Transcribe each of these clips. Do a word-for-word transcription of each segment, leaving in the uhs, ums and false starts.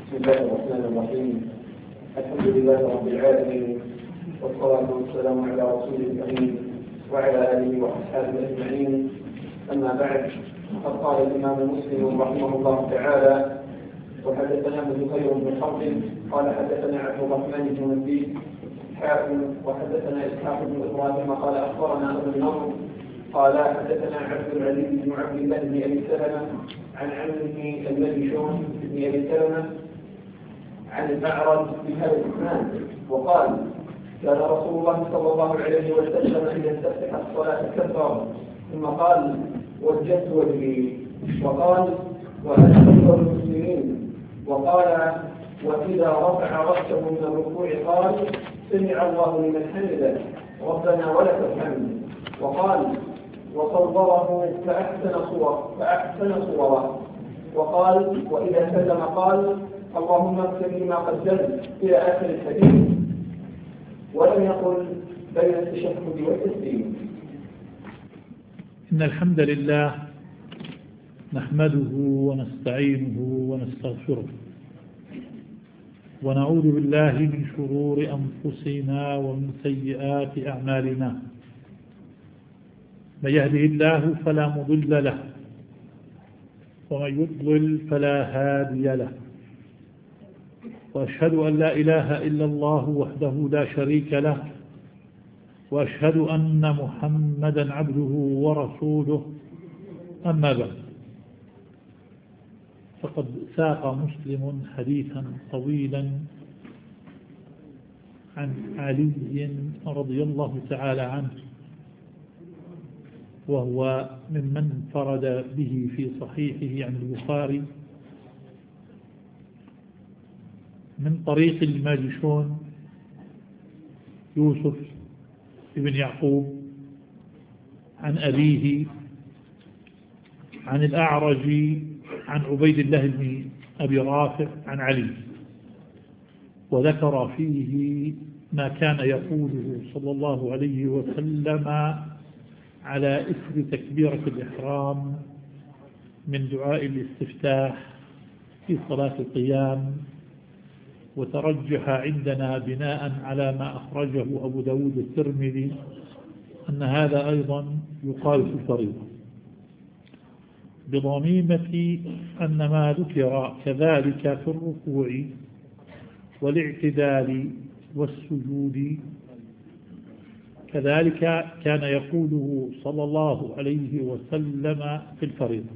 بسم الله الرحمن الرحيم. الحمد لله رب العالمين، والصلاة والسلام على رسول الأمين وعلى آله وأصحابه أجمعين. أما بعد، فقد قال الإمام مسلم رحمه الله تعالى: وحدثنا ابن زهير بن حرب قال حدثنا عبد الرحمن بن منديل حاكم وحدثنا إسحاق بن إبراهيم قال أخبرنا أبو النضر قال حدثنا عبد العزيز بن عبد الله بن أبي سلمة عن عمه المجشون بن أبي سلمة عن الأعرج بهذا الإسناد وقال: كان رسول الله صلى الله عليه وسلم إذا استفتح الصلاة كبر ثم قال: وجهت وجهي، وقال: وأنا أكبر المسلمين، وقال: وإذا رفع رأسه من الركوع قال: سمع الله لمن حمده ربنا ولك الحمد، وقال: وصوره فأحسن صور فأحسن صوره، وقال: وإذا سلم قال: اللهم اغفر لي ما قدمت إلى آخر الحديث، ولم يقل بين التشهد والتسليم. إن الحمد لله نحمده ونستعينه ونستغفره، ونعوذ بالله من شرور أنفسنا ومن سيئات أعمالنا. من يهده الله فلا مضل له، ومن يضلل فلا هادي له، وأشهد أن لا إله إلا الله وحده لا شريك له، وأشهد أن محمدا عبده ورسوله. أما بعد، فقد ساق مسلم حديثا طويلا عن علي رضي الله تعالى عنه، وهو ممن انفرد به في صحيحه عن البخاري من طريق الماجشون يوسف بن يعقوب عن أبيه عن الأعرج عن عبيد الله بن أبي رافع عن علي، وذكر فيه ما كان يقوله صلى الله عليه وسلم على إثر تكبيرة الإحرام من دعاء الاستفتاح في صلاة القيام، وترجح عندنا بناء على ما أخرجه أبو داود الترمذي أن هذا أيضا يقال في الفريضة، بضميمة أن ما ذكر كذلك في الركوع والاعتدال والسجود كذلك كان يقوله صلى الله عليه وسلم في الفريضة.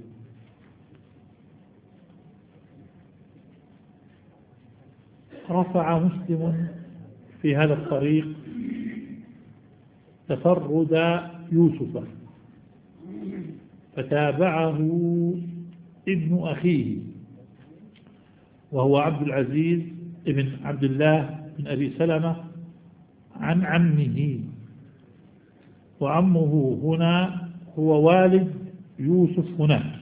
رفع مسلم في هذا الطريق تفرد يوسف، فتابعه ابن أخيه وهو عبد العزيز ابن عبد الله بن أبي سلمة عن عمه، وعمه هنا هو والد يوسف هناك،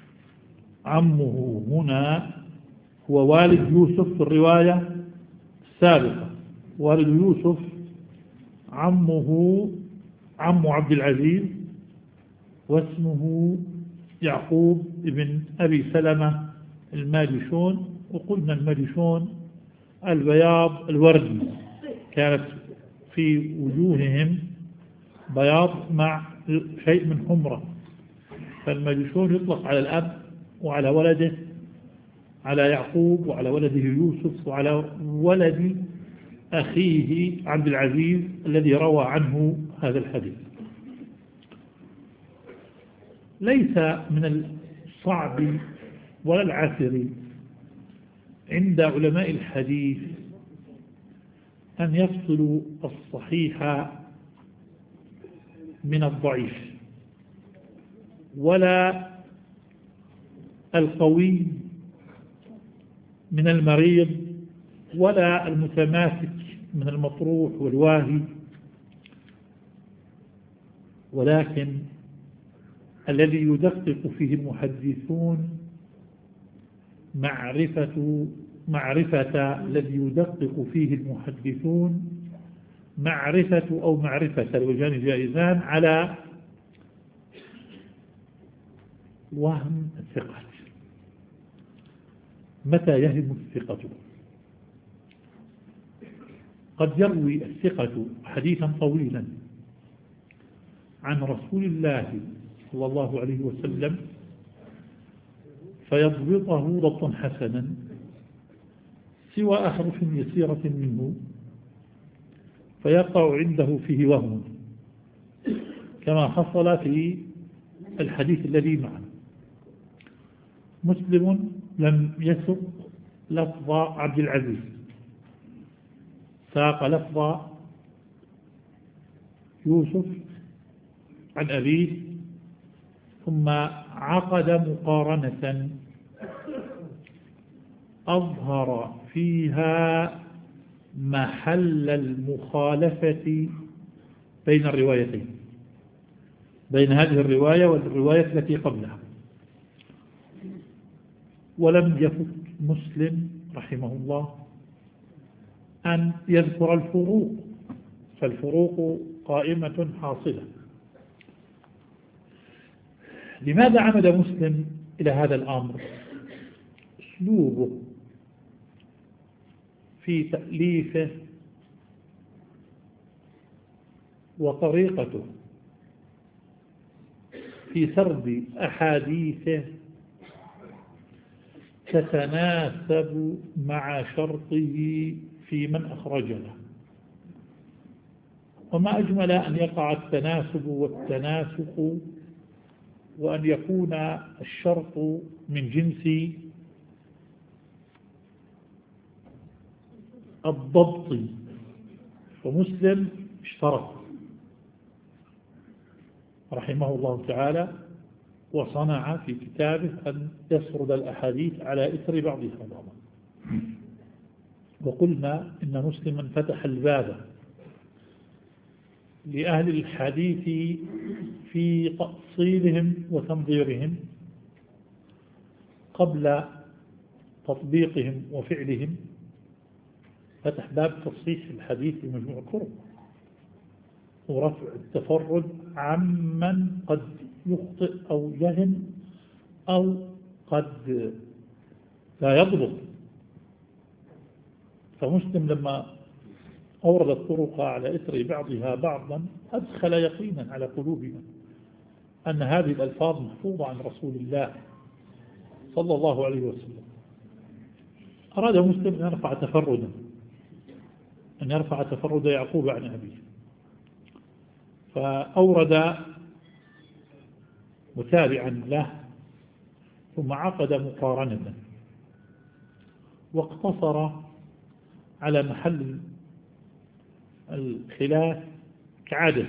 عمه هنا هو والد يوسف في الرواية السابقة. والد يوسف عمه عم عبد العزيز، واسمه يعقوب ابن أبي سلمة الماجشون. وقلنا الماجشون البياض الوردي، كانت في وجوههم بياض مع شيء من حمرة، فالماجشون يطلق على الأب وعلى ولده، على يعقوب وعلى ولده يوسف وعلى ولد أخيه عبد العزيز الذي روى عنه هذا الحديث. ليس من الصعب ولا العسر عند علماء الحديث أن يفصلوا الصحيح من الضعيف، ولا القوي من المريض، ولا المتماسك من المطروح والواهي، ولكن الذي يدقق فيه المحدثون معرفة معرفة الذي يدقق فيه المحدثون معرفة أو معرفة الوجهان جائزان على وهم الثقة. متى يهم الثقة؟ قد يروي الثقة حديثا طويلا عن رسول الله صلى الله عليه وسلم فيضبطه ضبطا حسنا سوى أحرف يسيرة منه فيقع عنده فيه وهم، كما حصل في الحديث الذي معنا. مسلم لم يسق لفظ عبد العزيز، ساق لفظ يوسف عن أبيه، ثم عقد مقارنة أظهر فيها محل المخالفة بين الروايتين، بين هذه الرواية والرواية التي قبلها. ولم يفت مسلم رحمه الله أن يذكر الفروق، فالفروق قائمة حاصلة. لماذا عمد مسلم إلى هذا الأمر؟ أسلوبه في تأليفه وطريقته في سرد أحاديثه تتناسب مع شرطه في من أخرج له، وما أجمل أن يقع التناسب والتناسق وأن يكون الشرط من جنس الضبط. فمسلم اشترط رحمه الله تعالى وصنع في كتابه أن يسرد الأحاديث على إثر بعضها بعضا. وقلنا إن مسلما فتح الباب لأهل الحديث في تأصيلهم وتنظيرهم قبل تطبيقهم وفعلهم، فتح باب تصحيح الحديث بمجموع الطرق ورفع التفرد عمن قد يخطئ أو يهم أو قد لا يضبط. فمسلم لما أورد الطرق على إثر بعضها بعضا أدخل يقينا على قلوبنا أن هذه الألفاظ محفوظة عن رسول الله صلى الله عليه وسلم. أراد مسلم أن يرفع تفردا، أن يرفع تفرد يعقوب عن أبيه، فأورد متابعا له ثم عقد مقارنة واقتصر على محل الخلاف كعادة،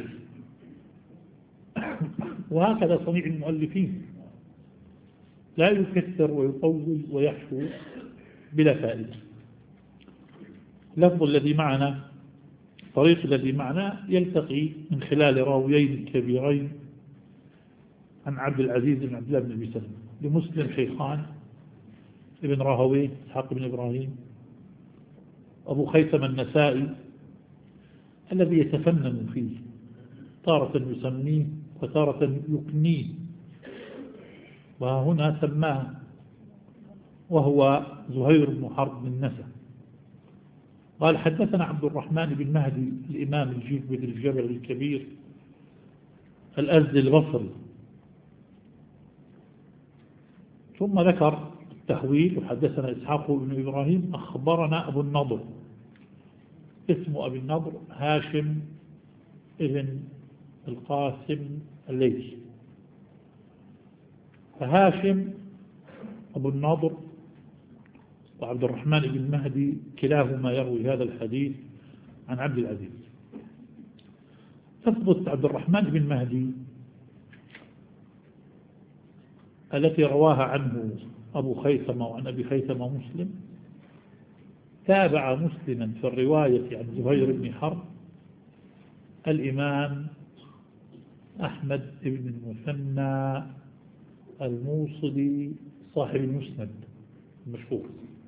وهكذا صنيع المؤلفين لا يكثر ويطول ويحشو بلا فائدة. اللفظ الذي معنا، الطريق الذي معنا يلتقي من خلال راويين كبيرين عن عبد العزيز بن عبد الله بن أبي سلمة. لمسلم شيخان، ابن راهويه إسحاق بن إبراهيم، أبو خيثم النسائي الذي يتفنن فيه، تارة يسميه وتارة يكنيه، وهنا سماه، وهو زهير بن حرب بن نسى. قال حدثنا عبد الرحمن بن مهدي الإمام الجيد بن الجبل الكبير الأزدي البصري. ثم ذكر التحويل وحدثنا إسحاق بن إبراهيم أخبرنا أبو النضر، اسم أبي النضر هاشم ابن القاسم الليثي. فهاشم أبو النضر وعبد الرحمن بن مهدي كلاهما يروي هذا الحديث عن عبد العزيز. تثبت عبد الرحمن بن مهدي التي رواها عنه أبو خيثمة وعن أبي خيثمة مسلم، تابع مسلما في الرواية عن زهير بن حرب الإمام أحمد بن المثنى الموصلي صاحب المسند المشهور،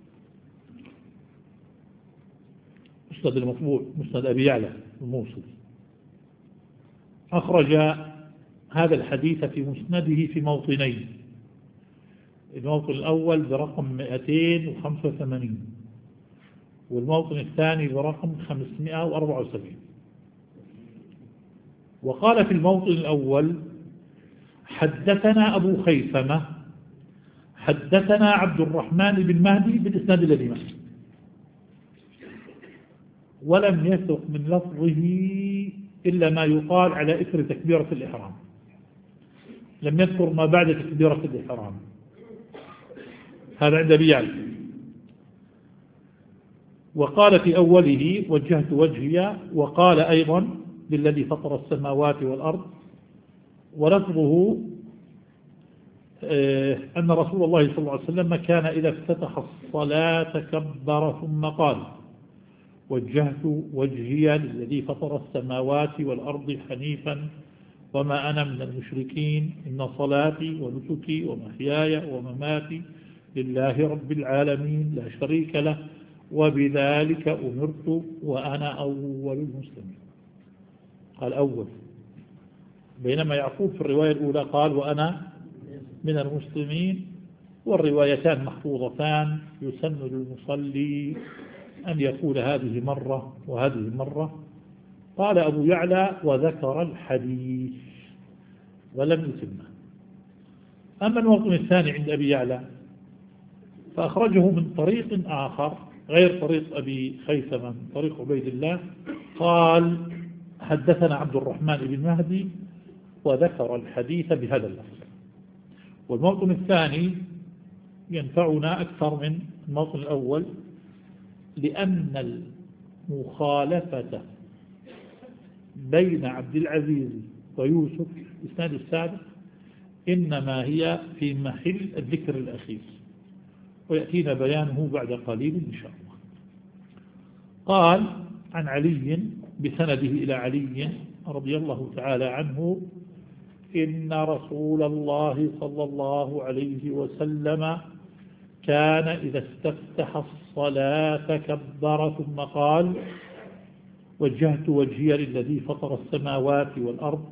مسند المطبوع، مسند أبي يعلى الموصلي. أخرج هذا الحديث في مسنده في موطنين، الموطن الأول برقم مئتين وخمسة وثمانين والموطن الثاني برقم خمسمائة وأربعة وسبعين. وقال في الموطن الأول: حدثنا أبو خيثمة حدثنا عبد الرحمن بن مهدي بالإسناد الذي معه، ولم يسق من لفظه إلا ما يقال على إثر تكبيرة الإحرام، لم يذكر ما بعد تكبيرة الإحرام. هذا عند أبي يعلى. وقال في أوله: وجهت وجهي، وقال أيضا: للذي فطر السماوات والأرض. ولفظه أن رسول الله صلى الله عليه وسلم كان إذا افتتح الصلاة كبر ثم قال: وجهت وجهي للذي فطر السماوات والأرض حنيفا وما أنا من المشركين، إن صلاتي ونسكي ومحياي ومماتي لله رب العالمين لا شريك له وبذلك أمرت وأنا أول المسلمين. قال أول، بينما يعقوب في الرواية الأولى قال وأنا من المسلمين، والروايتان محفوظتان. يسن للمصلي أن يقول هذه مرة وهذه مرة. قال أبو يعلى: وذكر الحديث ولم يتمه. أما الموطن الثاني عند أبي يعلى فأخرجه من طريق آخر غير طريق أبي خيثمة، من طريق عبيد الله. قال: حدثنا عبد الرحمن بن مهدي، وذكر الحديث بهذا اللفظ. والموطن الثاني ينفعنا أكثر من الموطن الأول، لأن المخالفة بين عبد العزيز ويوسف إسناد السابق إنما هي في محل الذكر الأخير، ويأتينا بيانه بعد قليل إن شاء الله. قال: عن علي بسنده إلى علي رضي الله تعالى عنه: إن رسول الله صلى الله عليه وسلم كان إذا استفتح الصلاة كبر ثم قال: وجهت وجهي للذي فطر السماوات والأرض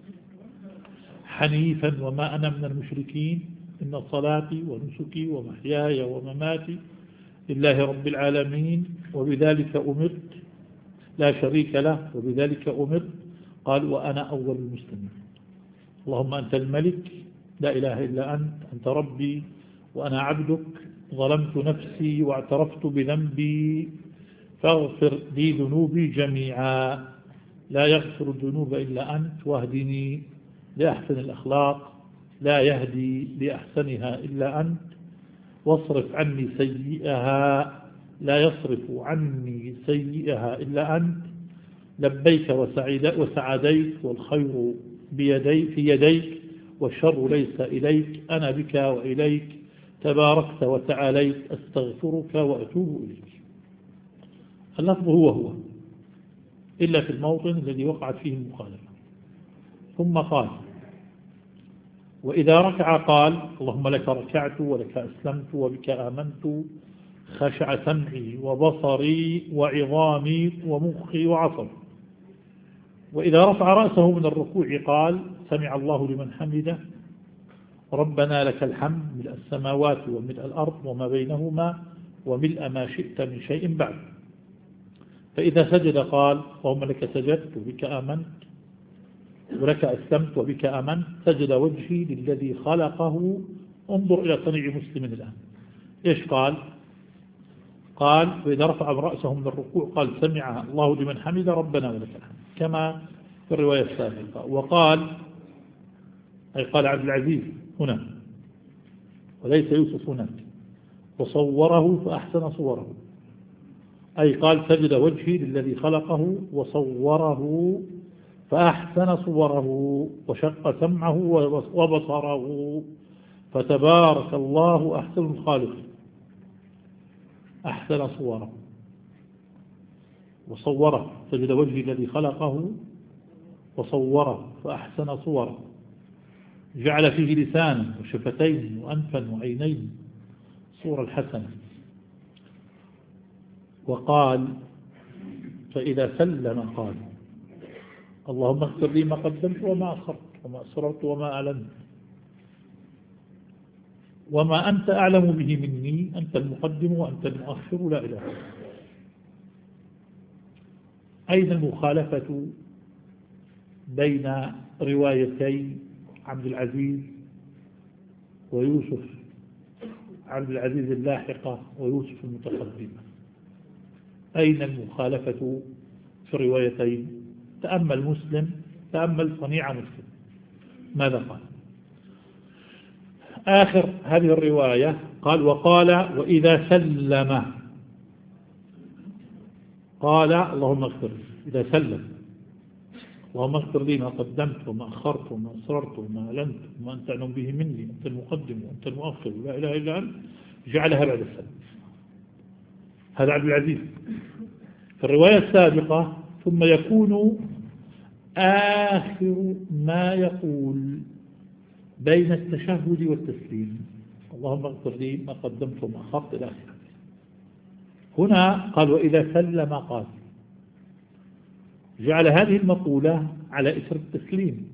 حنيفا وما أنا من المشركين، إن صلاتي ونسكي ومحياي ومماتي لله رب العالمين وبذلك أمرت لا شريك له وبذلك أمرت. قال: وأنا أول المسلمين. اللهم أنت الملك لا إله إلا أنت، أنت ربي وأنا عبدك، ظلمت نفسي واعترفت بذنبي فاغفر لي ذنوبي جميعا، لا يغفر الذنوب إلا أنت، واهدني لأحسن الأخلاق لا يهدي لأحسنها إلا أنت، واصرف عني سيئها لا يصرف عني سيئها إلا أنت، لبيك وسعديك والخير بيدي في يديك والشر ليس إليك، أنا بك وإليك تباركت وتعاليت، أستغفرك وأتوب إليك. اللفظ هو هو إلا في الموطن الذي وقعت فيه المخالفة. ثم قال: وإذا ركع قال: اللهم لك ركعت ولك أسلمت وبك آمنت، خشع سمعي وبصري وعظامي ومخي وعصبي. وإذا رفع رأسه من الركوع قال: سمع الله لمن حمده، ربنا لك الحمد ملء السماوات وملء الأرض وما بينهما وملء ما شئت من شيء بعد. فإذا سجد قال: اللهم لك سجدت وبك آمنت ولك أسلمت وبك آمنت، سجد وجهي للذي خلقه. انظر إلى صنيع مسلم الآن. إيش قال؟ قال: وإذا رفع رأسه من الركوع قال: سمع الله لمن حمد ربنا ولك الحمد، كما في الرواية السابقة. وقال، أي قال عبد العزيز هنا وليس يوسف هناك، وصوره فأحسن صوره، أي قال: سجد وجهي للذي خلقه وصوره فأحسن صوره وشق سمعه وبصره، فتبارك الله أحسن الخالق. أحسن صوره وصوره، سجد وجهي الذي خلقه وصوره فأحسن صوره، جعل فيه لسانا وشفتين وأنفا وعينين، صورة الحسنة. وقال: فإذا سلم قال: اللهم اغفر لي ما قدمت وما أخرت وما أسررت وما أعلنت وما أنت أعلم به مني، أنت المقدم وأنت المؤخر لا إله إلا الله. أين المخالفة بين روايتي عبد العزيز ويوسف، عبد العزيز اللاحقة ويوسف المتقدمة؟ أين المخالفة في الروايتين؟ تأمل مسلم، تأمل صنيع مسلم ماذا قال؟ آخر هذه الرواية قال: وقال وإذا سلم قال اللهم اغفر لي. إذا سلم اللهم اغفر لي ما قدمت وما أخرت وما أسررت وما أعلنت وما أنت أعلم به مني، أنت المقدم وأنت المؤخر لا إله إلا أنت، جعلها بعد السلام. هذا عبد العزيز. في الرواية السابقة: ثم يكون آخر ما يقول بين التشهد والتسليم اللهم اغفر لي ما قدمت وما أخرت إلى آخره. هنا قال وإذا سلم قال، جعل هذه المقولة على إثر التسليم،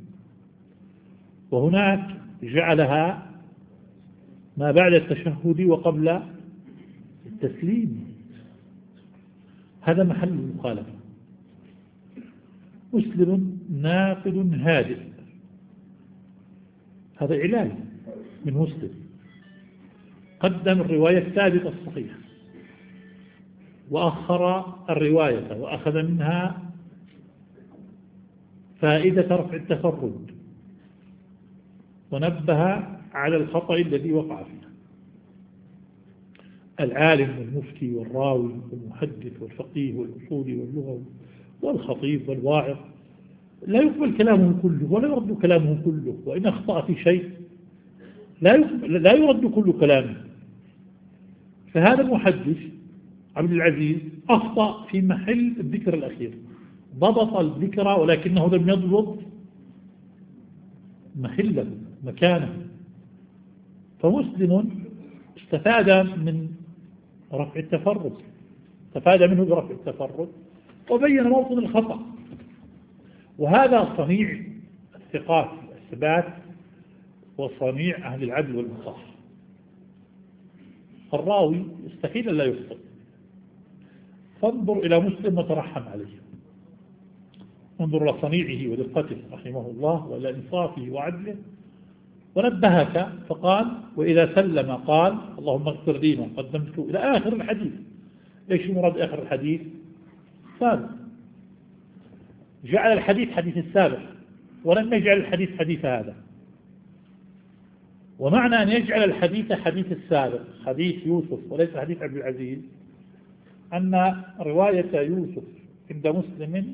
وهناك جعلها ما بعد التشهد وقبل التسليم. هذا محل المخالفة. مسلم ناقد هادئ، هذا علاج من مسلم. قدم الرواية السابقة الصحيحة وأخر الرواية وأخذ منها فائدة رفع التفرد، ونبه على الخطأ الذي وقع فيه. العالم والمفتي والراوي والمحدث والفقيه والأصولي واللغوي والخطيب والواعظ لا يقبل كلامه كله ولا يرد كلامه كله، وإن أخطأ في شيء لا لا يرد كل كلامه. فهذا المحدث عبد العزيز أخطأ في محل الذكر الأخير، ضبط الذكر ولكنه لم يضبط محله مكانه. فمسلم استفاد من رفع التفرد، استفاد منه برفع التفرد وبين موطن الخطأ. وهذا صنيع الثقات الثبات وصنيع أهل العدل والإنصاف. الراوي يستحيل أن لا يخطئ، فانظر إلى مسلم وترحم عليه، انظر إلى صنيعه ودقته رحمه الله وإلى إنصافه وعدله، ونبهك فقال وإذا سلم قال اللهم اغفر لي ما قدمت إلى آخر الحديث. إيش مراد آخر الحديث؟ سابق. جعل الحديث حديث السابق ولم يجعل الحديث حديث هذا. ومعنى أن يجعل الحديث حديث السابق حديث يوسف وليس حديث عبد العزيز أن رواية يوسف عند مسلم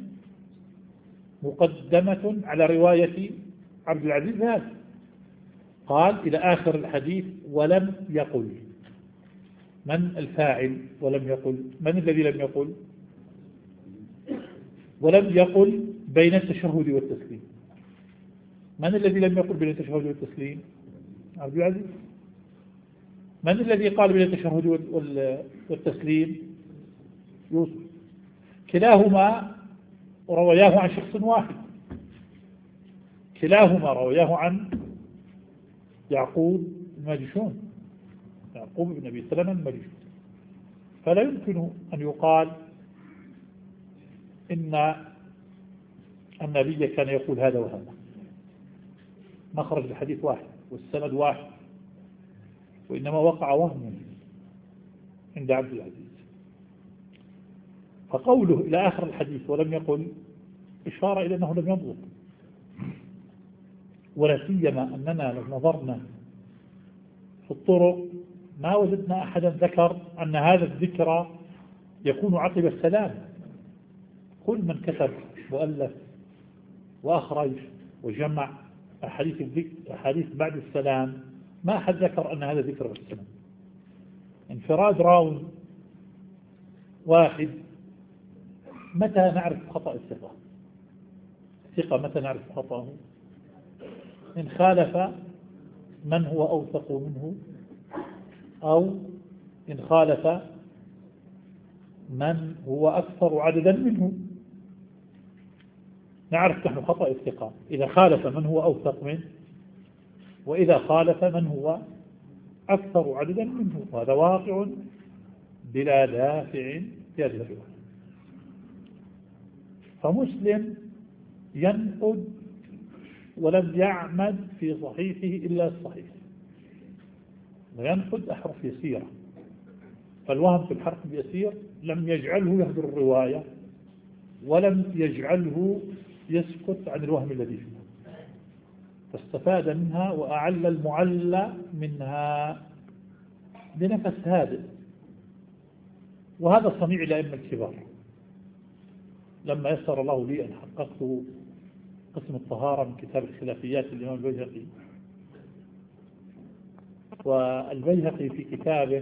مقدمة على رواية عبد العزيز هذا. قال إلى آخر الحديث ولم يقل. من الفاعل ولم يقل؟ من الذي لم يقل؟ ولم يقل بين التشهد والتسليم. من الذي لم يقل بين التشهد والتسليم؟ عبد العزيز. من الذي قال بين التشهد والتسليم؟ يوسف. كلاهما روياه عن شخص واحد، كلاهما روياه عن يعقوب الماجشون، يعقوب بن أبي سلمة الماجشون. فلا يمكن أن يقال إن النبي كان يقول هذا وهذا. مخرج الحديث واحد والسند واحد، وإنما وقع وهم عند عبد العزيز. فقوله إلى آخر الحديث ولم يقل إشارة إلى أنه لم يضبط، ولا سيما أننا لو نظرنا في الطرق ما وجدنا أحدا ذكر أن هذا الذكر يكون عقب السلام. كل من كتب وألف وأخرج وجمع أحاديث الذكر أحاديث بعد السلام ما أحد ذكر أن هذا ذكر السلام. انفراد راوي واحد متى نعرف خطأ الثقة؟ الثقة متى نعرف خطأه؟ إن خالف من هو أوثق منه، أو إن خالف من هو أكثر عددا منه. نعرف نحن خطأ الثقة إذا خالف من هو أوثق منه، وإذا خالف من هو أكثر عددا منه، وهذا واقع بلا دافع في هذه الرواية. فمسلم ينقد ولم يعمد في صحيحه إلا الصحيح، وينقد أحرف يسيرة، فالوهم في الحرف اليسير لم يجعله يهدر الرواية ولم يجعله يسكت عن الوهم الذي فيها، فاستفاد منها وأعل المعلى منها بنفس هادئ. وهذا صنيع الأئمة الكبار. لما يسر الله لي أن حققت قسم الطهارة من كتاب الخلافيات للإمام البيهقي، والبيهقي في كتابه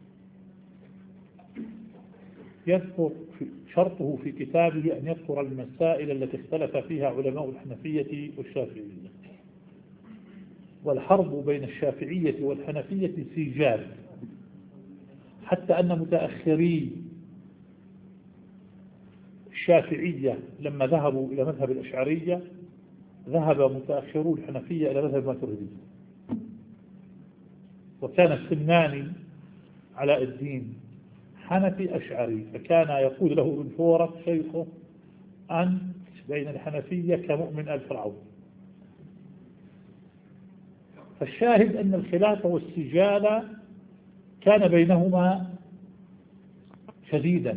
يذكر شرطه في كتابه أن يذكر المسائل التي اختلف فيها علماء الحنفية والشافعية، والحرب بين الشافعية والحنفية سجال، حتى أن متأخري الشافعية لما ذهبوا إلى مذهب الأشعرية ذهب متأخرو الحنفية إلى مذهب الماتريدية. وكان السمناني علاء الدين حنفي أشعري، فكان يقول له ابن فورك شيخه أن بين الحنفية كمؤمن آل فرعون. فالشاهد أن الخلاف والسجال كان بينهما شديدا.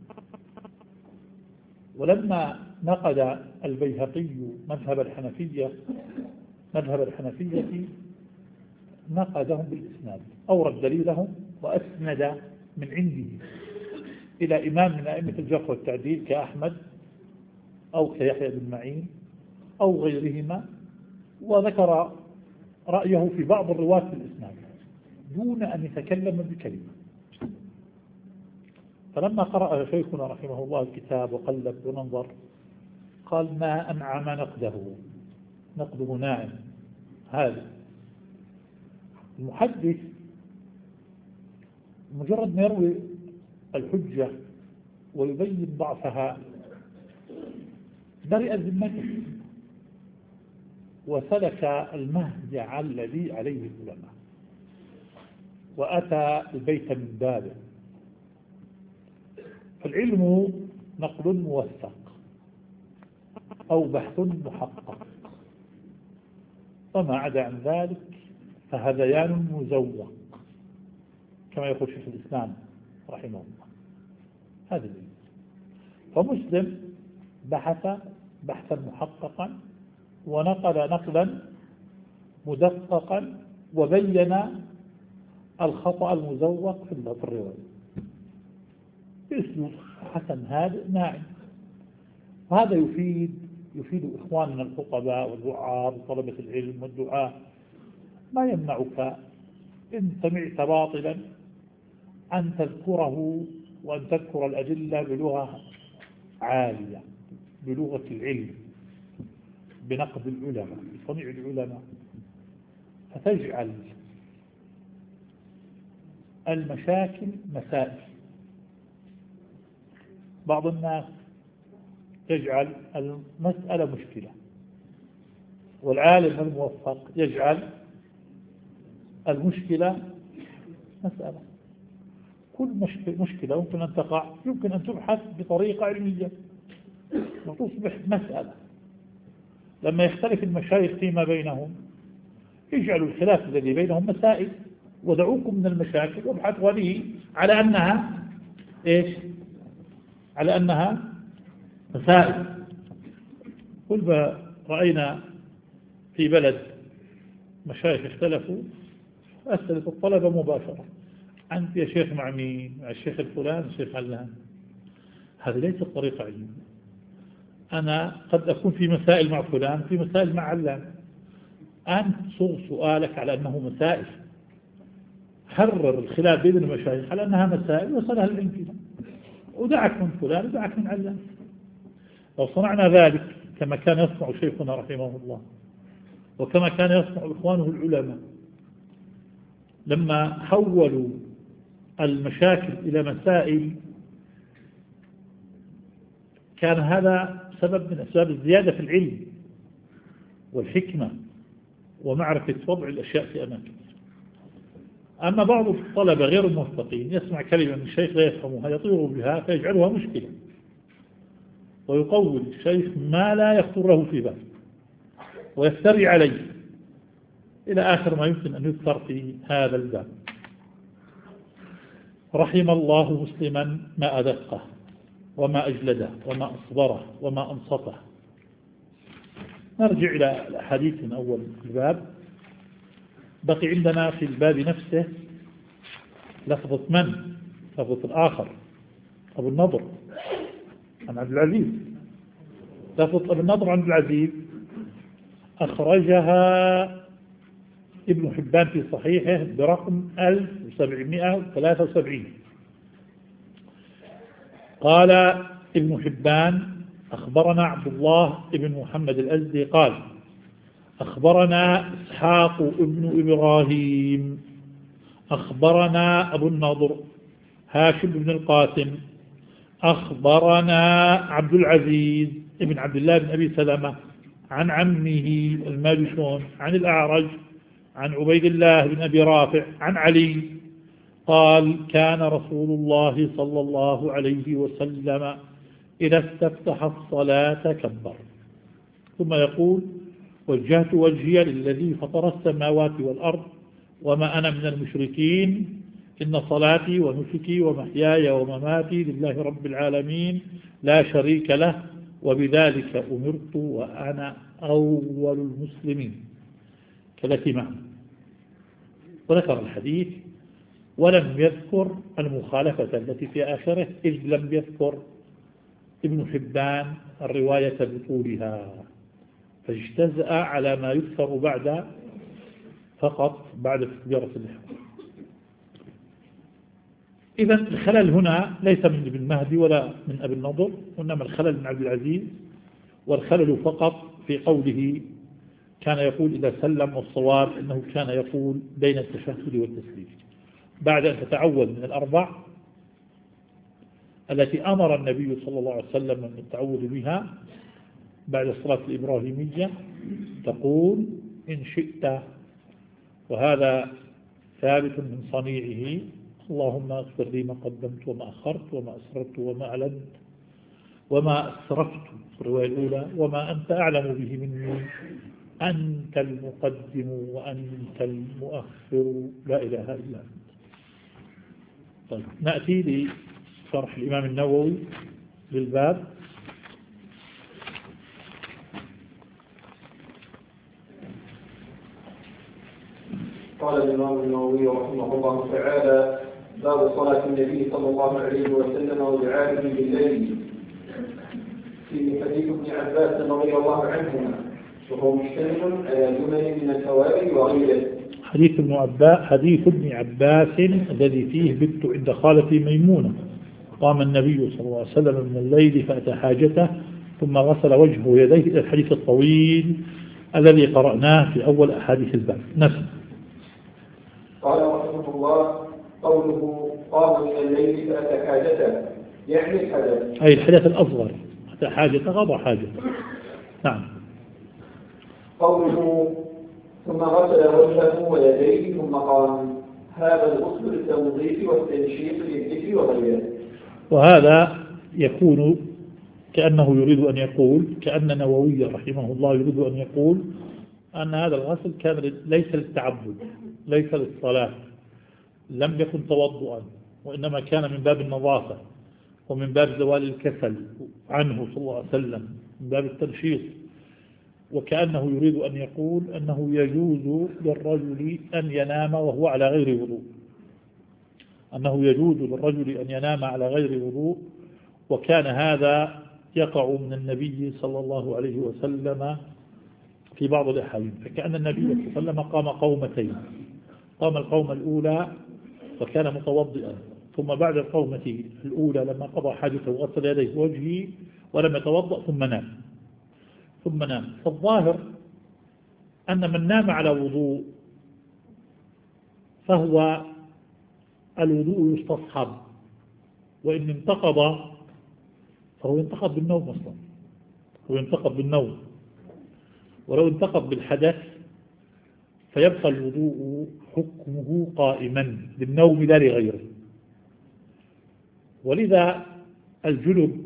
ولما نقد البيهقي مذهب الحنفية مذهب الحنفية نقدهم بالإسناد، أورد دليلهم وأسند من عنده إلى إمام من أئمة الجرح والتعديل كأحمد أو كيحيى بن معين أو غيرهما، وذكر رأيه في بعض الرواة في الإسناد دون أن يتكلم بكلمة. فلما قرأ شيخنا رحمه الله الكتاب وقلب وننظر قال: ما أنعم نقده، نقده ناعم. هذا المحدث مجرد ما يروي الحجة ويبين ضعفها برئ ذمته وسلك المهجع الذي عليه العلماء وأتى البيت من بابه. فالعلم نقل موثق أو بحث محقق، وما عدا عن ذلك فهذيان مزوق كما يقول شيخ الإسلام رحمه الله. هذا الدليل. فمسلم بحث بحثا محققا ونقل نقلا مدققا وبين الخطأ المزوق في الرواية بأسلوب حسن هادئ ناعم. وهذا يفيد يفيد إخواننا الخطباء والوعاظ وطلبة العلم والدعاء. ما يمنعك إن سمعت باطلا أن تذكره وأن تذكر الأدلة بلغة عالية، بلغة العلم، بنقد العلماء، بصنيع العلماء، فتجعل المشاكل مسائل. بعض الناس يجعل المسألة مشكلة، والعالم الموفق يجعل المشكلة مسألة. كل مشكلة يمكن أن تقع يمكن أن تبحث بطريقة علمية وتصبح مسألة. لما يختلف المشايخ فيما بينهم يجعلوا الخلاف الذي بينهم مسائل، ودعوكم من المشاكل وابحثوا هذه على أنها إيش؟ على أنها مسائل. كل رأينا في بلد مشايخ اختلفوا أسألت الطلبة مباشرة: أنت يا شيخ مع مين؟ مع الشيخ الفلان الشيخ علان؟ هذه ليست طريقة علمية. أنا قد أكون في مسائل مع فلان في مسائل مع علان. أنت صغ سؤالك على أنه مسائل، حرر الخلاف بين المشايخ على أنها مسائل وصلها للانفلام، ودعك من فلان ودعك من علان. لو صنعنا ذلك كما كان يصنع شيخنا رحمه الله وكما كان يصنع إخوانه العلماء لما حولوا المشاكل إلى مسائل، كان هذا سبب من أسباب الزيادة في العلم والحكمة ومعرفة وضع الأشياء في أماكنها. أما بعض الطلبة غير الموفقين يسمع كلمة من الشيخ لا يفهمها يطير بها فيجعلها مشكلة ويقول الشيخ ما لا يخطر له في بال ويفتري عليه إلى آخر ما يمكن أن يذكر في هذا الباب. رحم الله مسلما ما أدقه وما أجلده وما أصبره وما أنصته. نرجع إلى الحديث من أول الباب. بقي عندنا في الباب نفسه لفظة من؟ لفظة الآخر أبو النضر عن عبد العزيز. لفظة أبو النضر عن عبد العزيز أخرجها ابن حبان في صحيحه برقم ألف وسبعمائة وثلاثة وسبعين. قال ابن حبان أخبرنا عبد الله بن محمد الأزدي قال أخبرنا إسحاق ابن إبراهيم أخبرنا أبو النضر هاشم بن القاسم أخبرنا عبد العزيز ابن عبد الله بن أبي سلمة عن عمه الماجشون عن الأعرج عن عبيد الله بن أبي رافع عن علي قال كان رسول الله صلى الله عليه وسلم إذا استفتح الصلاة كبر ثم يقول وجهت وجهي للذي فطر السماوات والأرض وما أنا من المشركين إن صلاتي ونسكي ومحياي ومماتي لله رب العالمين لا شريك له وبذلك أمرت وأنا أول المسلمين كالتي معنا. وذكر الحديث ولم يذكر المخالفة التي في آخره إذ لم يذكر ابن حبان الرواية بطولها فاجتزأ على ما يذكر بعد فقط بعد تكبيرة الإحرام. إذا الخلل هنا ليس من ابن مهدي ولا من أبي النضر وإنما الخلل من عبد العزيز والخلل فقط في قوله كان يقول إذا سلم والصواب أنه كان يقول بين التشهد والتسليم بعد أن تتعوذ من الأربع التي أمر النبي صلى الله عليه وسلم من التعوذ بها بعد الصلاة الإبراهيمية تقول إن شئت وهذا ثابت من صنيعه اللهم اغفر لي ما قدمت وما أخرت وما أسررت وما أعلنت وما أسرفت في الرواية الأولى وما أنت أعلم به مني أنت المقدم وأنت المؤخر لا إله إلا أنت. طيب نأتي لشرح الإمام النووي للباب. قال الإمام النووي رحمه الله تعالى باب صلاة النبي صلى الله عليه وسلم ودعائه بالليل في حديث ابن عباس رضي الله عنهما وهو مشتمل على جمل من الفوائد وغيره. حديث ابن عباس حديث ابن عباس الذي فيه بت عند خالتي ميمونة قام النبي صلى الله عليه وسلم من الليل فأتى حاجته ثم غسل وجهه ويديه إلى الحديث الطويل الذي قرأناه في أول أحاديث الباب. نفسه قال رحمه الله قوله قام من الليل فأتى حاجته يعني الحدث أي الحدث الأصغر أتى حاجته غضى حاجته. نعم. قوله ثم غسل وجهه ويديه ثم قام هذا الغسل للتنظيف والتنشيط للذكر وغيره. وهذا يكون كأنه يريد أن يقول كأن نووي رحمه الله يريد أن يقول أن هذا الغسل كان ليس للتعبد ليس للصلاة لم يكن توضؤا وإنما كان من باب النظافة ومن باب زوال الكسل عنه صلى الله عليه وسلم من باب التنشيط. وكأنه يريد أن يقول أنه يجوز للرجل أن ينام وهو على غير وضوء أنه يجوز للرجل أن ينام على غير وضوء وكان هذا يقع من النبي صلى الله عليه وسلم في بعض الأحاديث. فكأن النبي صلى الله عليه وسلم قام قومتين قام القومة الأولى وكان متوضئا ثم بعد القومة الأولى لما قضى حاجته وغسل يديه وجهه ولم يتوضأ ثم نام ثم نام. فالظاهر أن من نام على وضوء فهو الوضوء يستصحب وإن انتقض فهو ينتقض بالنوم أصلا هو ينتقض بالنوم ولو انتقض بالحدث فيبقى الوضوء حكمه قائما للنوم لا لغيره. ولذا الجنب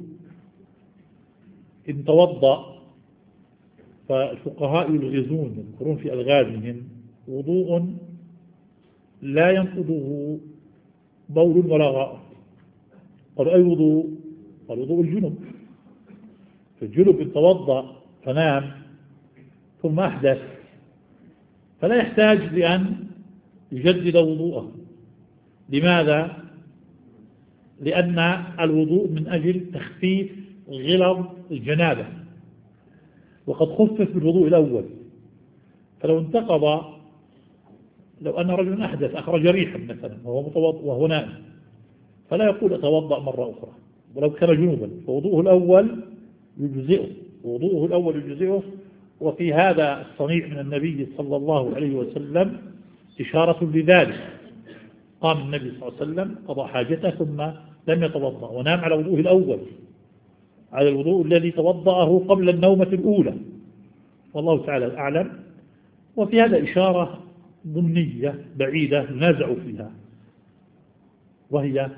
إن توضأ فالفقهاء يلغزون يذكرون في ألغازهم وضوء لا ينقضه بول ولا غائط. قالوا أي وضوء؟ قال وضوء الجنب. فالجنب إن توضأ فنام ثم أحدث فلا يحتاج لأن يجدد وضوءه. لماذا؟ لأن الوضوء من أجل تخفيف غلظ الجنابة، وقد خفف بالوضوء الأول. فلو انتقض، لو أن رجل أحدث أخرج ريحا مثلا وهو متوضئ وهو نائم، فلا يقول أتوضأ مرة أخرى ولو كان جنوبا، فوضوءه الأول يجزئه وضوءه الأول يجزئه. وفي هذا الصنيع من النبي صلى الله عليه وسلم إشارة لذلك. قام النبي صلى الله عليه وسلم قضى حاجته ثم لم يتوضأ ونام على وضوءه الأول، على الوضوء الذي توضأه قبل النومة الأولى، والله تعالى أعلم. وفي هذا إشارة ضمنية بعيدة ينازع فيها، وهي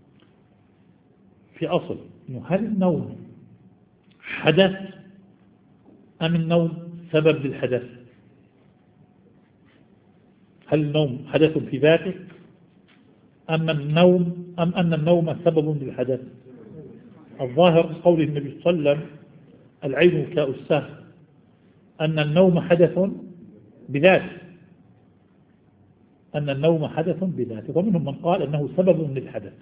في أصل هل النوم حدث أم النوم سبب للحدث؟ هل النوم حدث في ذاته أم النوم أم أن النوم سبب للحدث؟ الظاهر قول النبي صلى الله عليه وسلم العين وكاء السهم، أن النوم حدث بذاته، أن النوم حدث بذاته، ومنهم من قال أنه سبب للحدث.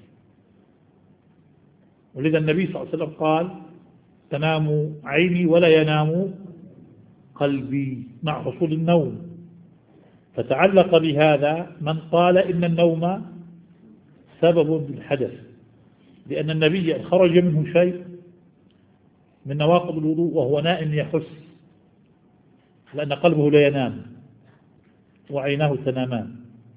ولذا النبي صلى الله عليه وسلم قال تنام عيني ولا ينام قلبي مع حصول النوم. فتعلق بهذا من قال إن النوم سبب للحدث، لأن النبي خرج منه شيء من نواقض الوضوء وهو نائم يحس، لأن قلبه لا ينام وعيناه تنامان.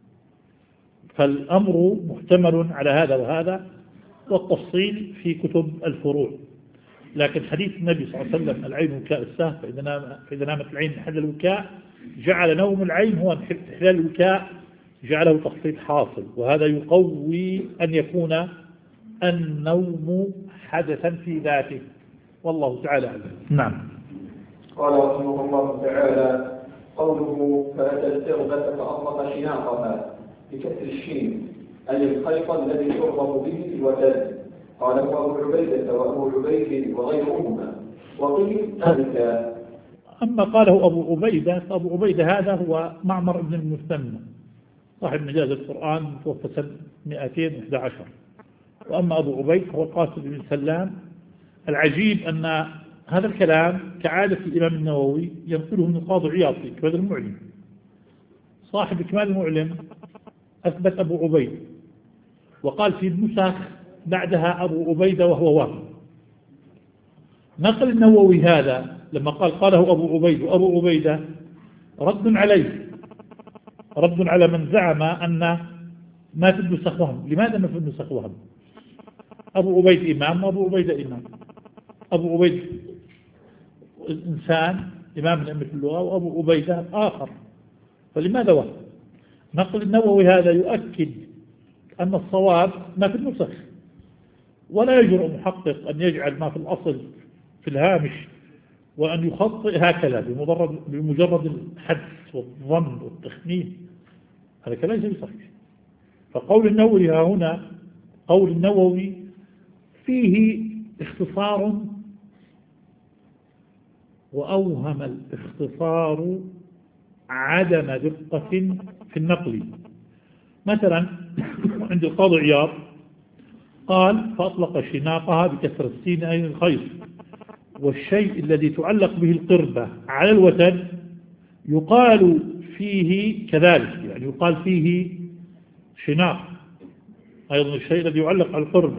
فالأمر محتمل على هذا وهذا، والتفصيل في كتب الفروع. لكن حديث النبي صلى الله عليه وسلم العين وكاء السهم، فإذا, نام فإذا نامت العين من حل الوكاء جعل نوم العين هو استحلال الوكاء، جعله تخصيص حاصل، وهذا يقوي أن يكون النوم حدثا في ذاته، والله تعالى أعلم. نعم. قال رحمه الله تعالى: قوله فأتى التربة فأطلق شناقها بكسر الشين، أي الخيط الذي يربط به في الوتد. قال أبو عبيدة وأبو عبيد وغيرهما، وقيل أبكى. أما قاله أبو عبيدة فأبو عبيدة هذا هو معمر بن المثنى صاحب مجاز القرآن توفى سنة مئتين وإحدى عشر. وأما أبو عبيد هو القاسم بن سلام. العجيب أن هذا الكلام كعادة الإمام النووي ينقله من القاضي عياض في كمال المعلم. صاحب كمال المعلم أثبت أبو عبيد، وقال في النسخ بعدها أبو عبيدة وهو وهم. نقل النووي هذا لما قال قاله أبو عبيد وأبو عبيدة رد عليه، رد على من زعم أن ما في النسخ وهم. لماذا ما في النسخ وهم؟ أبو عبيد إمام وأبو عبيدة إمام. أبو عبيد إنسان إمام من أئمة اللغة، وأبو عبيدة آخر، فلماذا وهم؟ نقل النووي هذا يؤكد أن الصواب ما في النسخ، ولا يجرؤ محقق أن يجعل ما في الأصل في الهامش وأن يخطئ هكذا بمجرد, بمجرد الحدس والظن والتخمين. هذا كلام ليس صحيح. فقول النووي ها هنا قول النووي فيه اختصار، وأوهم الاختصار عدم دقة في النقل. مثلا عند القاضي عياض قال فأطلق شناقها بكسر السين أي الخيط، والشيء الذي تعلق به القربة على الوتد يقال فيه كذلك، يعني يقال فيه شناق. أيضا الشيء الذي يعلق على القربة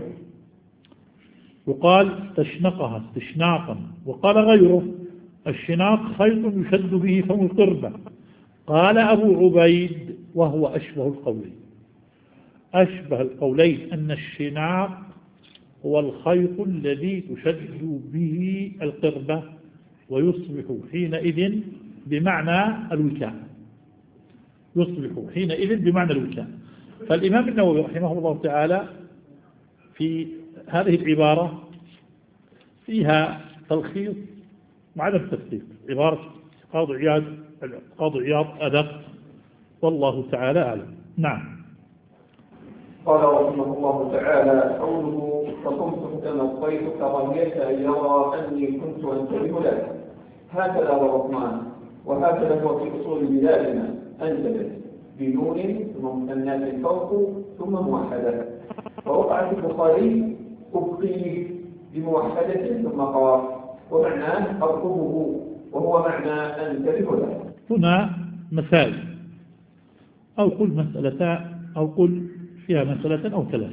يقال استشنقها استشناقا. وقال غيره الشناق خيط يشد به فم القربة. قال أبو عبيد وهو أشبه القولين، أشبه القولين أن الشناق هو الخيط الذي تشد به القربة ويصبح حينئذ بمعنى الوكاء. يصلح حينئذ بمعنى الوكالة. فالإمام النووي رحمه الله تعالى في هذه العبارة فيها تلخيص وعدم تفسير. عبارة قاضي عياض قاضي عياض أدق، والله تعالى أعلم. نعم. قال رحمه الله تعالى: قوله فقمت فتنطيت كراهية أن يرى أني كنت أنتبه له، هكذا هو الرحمن، وهكذا هو في أصول بلادنا، أنتبه بنون ثم مثنات فوق ثم موحدة. ووقع في البخاري أبقي بموحدة ثم قاف، ومعناه أرقبه، وهو معنى أنتبه له. هنا مسائل، أو قل مسألتان، أو قل فيها مسألة أو ثلاث.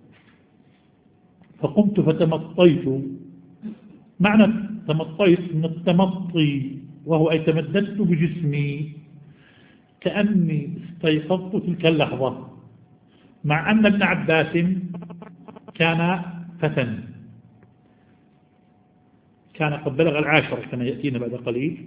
فقمت فتمطيت، معنى تمطيت من التمطي، وهو أي تمددت بجسمي كأني استيقظت تلك اللحظة، مع أن ابن عباس كان فتى، كان قد بلغ العاشرة كما يأتينا بعد قليل،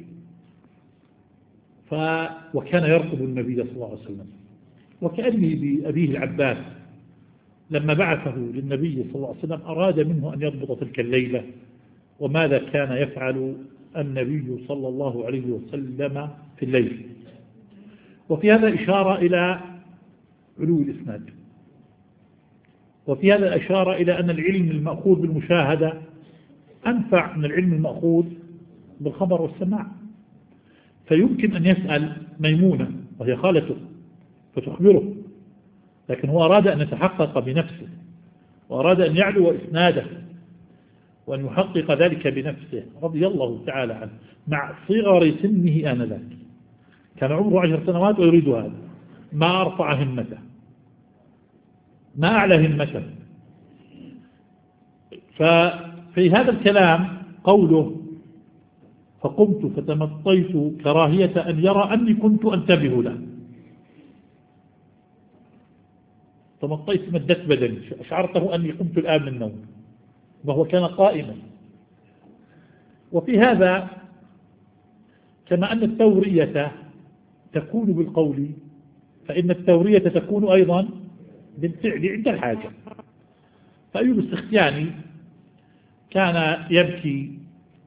ف وكان يرقب النبي صلى الله عليه وسلم. وكأني بأبيه العباس لما بعثه للنبي صلى الله عليه وسلم أراد منه أن يضبط تلك الليلة، وماذا كان يفعل النبي صلى الله عليه وسلم في الليل. وفي هذا إشارة إلى علو الإسناد، وفي هذا إشارة إلى أن العلم المأخوذ بالمشاهدة أنفع من العلم المأخوذ بالخبر والسماع. فيمكن أن يسأل ميمونة وهي خالته فتخبره، لكن هو أراد أن يتحقق بنفسه، وأراد أن يعلو إسناده وأن يحقق ذلك بنفسه رضي الله تعالى عنه، مع صغر سنه آنذاك، كان عمره عشر سنوات ويريد هذا، ما أرفع همته، ما أعلى همته. ففي هذا الكلام قوله فقمت فتمطيت كراهية أن يرى أني كنت أنتبه له. تمطيت مدت بدني، أشعرته أني قمت الآن من النوم، وهو كان قائما. وفي هذا كما أن التورية تكون بالقول، فإن التورية تكون أيضا بالفعل عند الحاجة. فأيوب السختياني كان يبكي،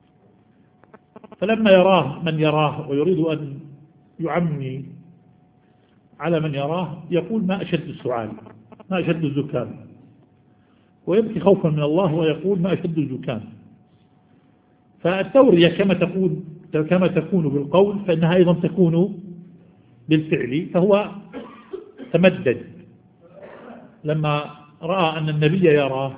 فلما يراه من يراه ويريد أن يعمي على من يراه يقول ما أشد السعال، ما أشد الزكام، ويبكي خوفا من الله ويقول ما أشد الزكام. فالتورية كما تكون كما تكون بالقول فإنها أيضا تكون بالفعل. فهو تمدد لما رأى أن النبي يراه،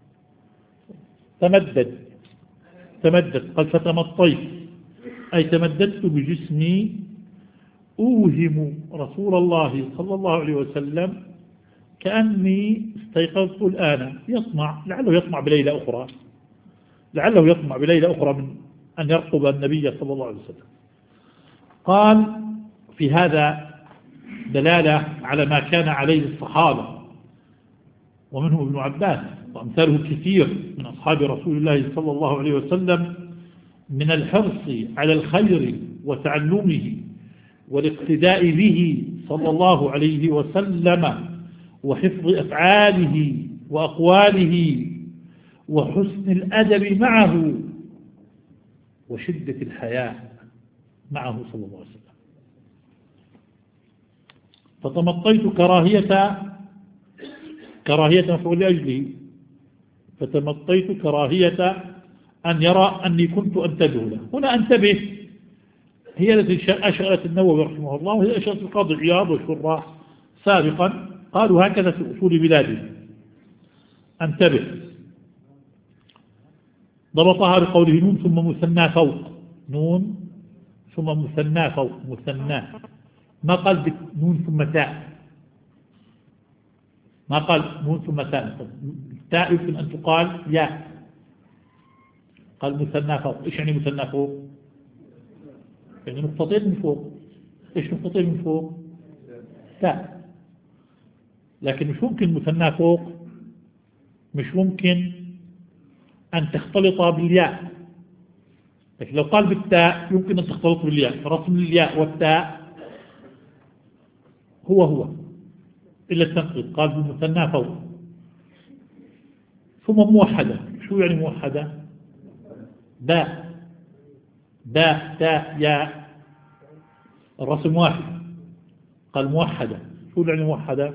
تمدد تمدد قال فتمطيت أي تمددت بجسمي أوهم رسول الله صلى الله عليه وسلم كأني استيقظت الآن، يطمع لعله يطمع بليلة أخرى، لعله يطمع بليلة أخرى من أن يرقب النبي صلى الله عليه وسلم. قال في هذا دلالة على ما كان عليه الصحابة، ومنهم ابن عباس وأمثاله كثير من أصحاب رسول الله صلى الله عليه وسلم، من الحرص على الخير وتعلمه والاقتداء به صلى الله عليه وسلم، وحفظ أفعاله وأقواله، وحسن الأدب معه، وشدة الحياء معه صلى الله عليه وسلم. فتمطيت كراهية كراهية مفعول لأجله، فتمطيت كراهية أن يرى أني كنت أنتبه له. هنا أنتبه هي التي أشغلت النووي رحمه الله، وهي أشغلت القاضي عياض والشراح سابقا، قالوا هكذا في أصول بلادنا أنتبه. ضبطها بقوله نون ثم مثنى فوق، نون ثم مثنى فوق، مثنى، ما قال نون ثم تاء، ما قال نون ثم تاء، تاء يمكن أن تقال ياء، قال مثنى فوق. إيش يعني مثنى فوق؟ يعني نقطتين من فوق. إيش نقطتين من فوق؟ تاء. لكن مش ممكن مثنى فوق، مش ممكن أن تختلط بالياء، لكن لو قال بالتاء يمكن أن تختلط بالياء. فرسم الياء والتاء هو هو إلا التنقيط، قال بالمثنى فوق. ثم موحدة. شو يعني موحدة؟ باء باء تاء ياء، الرسم واحد، قال موحدة. شو يعني موحدة؟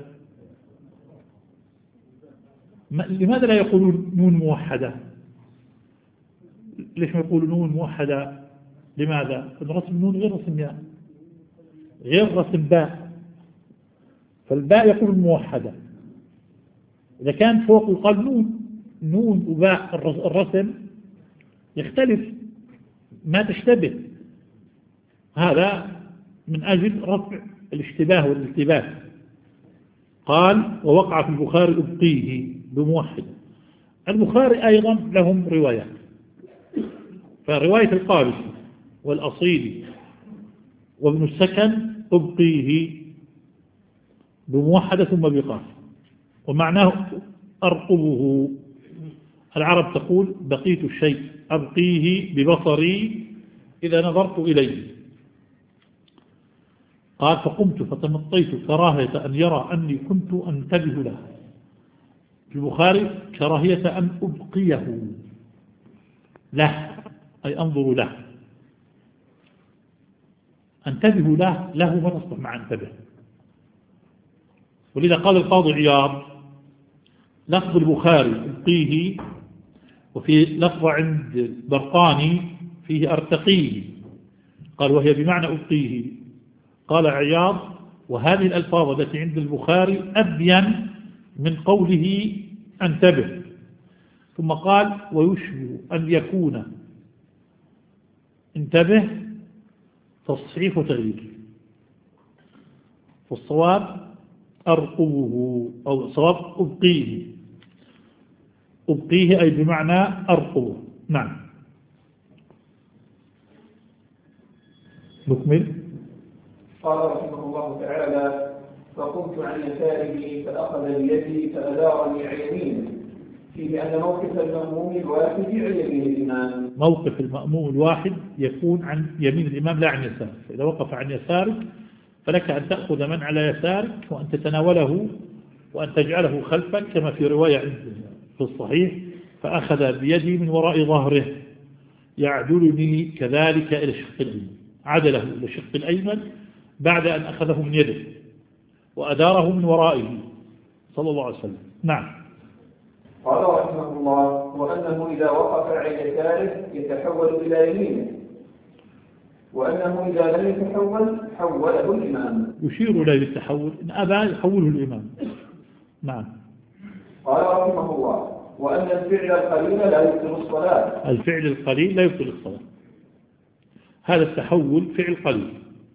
لماذا لا يقولون نون موحدة؟ ليش ما يقولون نون موحدة؟ لماذا؟ رسم نون غير رسم ياء، غير رسم باء، فالباء يقول موحدة. إذا كان فوق يقال نون، نون وباء الرسم يختلف، ما تشتبه. هذا من أجل رفع الاشتباه والالتباس. قال ووقع في البخاري أبقيه بموحد. البخاري أيضا لهم روايات، فرواية القابسي والأصيلي وابن السكن أبقيه بموحدة ثم بقاف، ومعناه أرقبه. العرب تقول بقيت الشيء أبقيه ببصري إذا نظرت إليه. قال فقمت فتمطيت كراهية أن يرى أني كنت أنتبه له. في البخاري كراهية أن أبقيه له، أي أنظر له، أنتبه له، له ما تصبح مع انتبه. ولذا قال القاضي عياض لفظ البخاري أبقيه، وفي لفظ عند برقاني فيه أرتقيه، قال وهي بمعنى أبقيه. قال عياض وهذه الألفاظ التي عند البخاري أبين من قوله انتبه. ثم قال ويشبه أن يكون انتبه تصحيح وتغيير، والصواب أرقبه، أو صواب أبقيه. أبقيه أي بمعنى أرقبه. نعم. نكمل. قال رحمه الله تعالى فقمت عن يساره فأخذ بيدي فأدارني عن يمينه، فيه أن موقف المأموم الواحد عن يمين الإمام. موقف المأموم الواحد يكون عن يمين الإمام لا عن يساره، فإذا وقف عن يسارك فلك أن تأخذ من على يسارك وأن تتناوله وأن تجعله خلفك، كما في رواية في الصحيح فأخذ بيدي من وراء ظهره يعدلني كذلك إلى الشق الأيمن، عدله إلى الشق الأيمن بعد أن أخذه من يده وأداره من ورائه صلى الله عليه وسلم. نعم. قال رحمه الله وأنه إذا وقف عن يساره يتحول إلى يمينه، وأنه إذا لم يتحول حوله الإمام. يشير إليه بالتحول، إن أبى يحوله الإمام. نعم. قال رحمه الله وأن الفعل القليل لا يبطل الصلاة. الفعل القليل لا يبطل الصلاة. هذا التحول فعل قليل،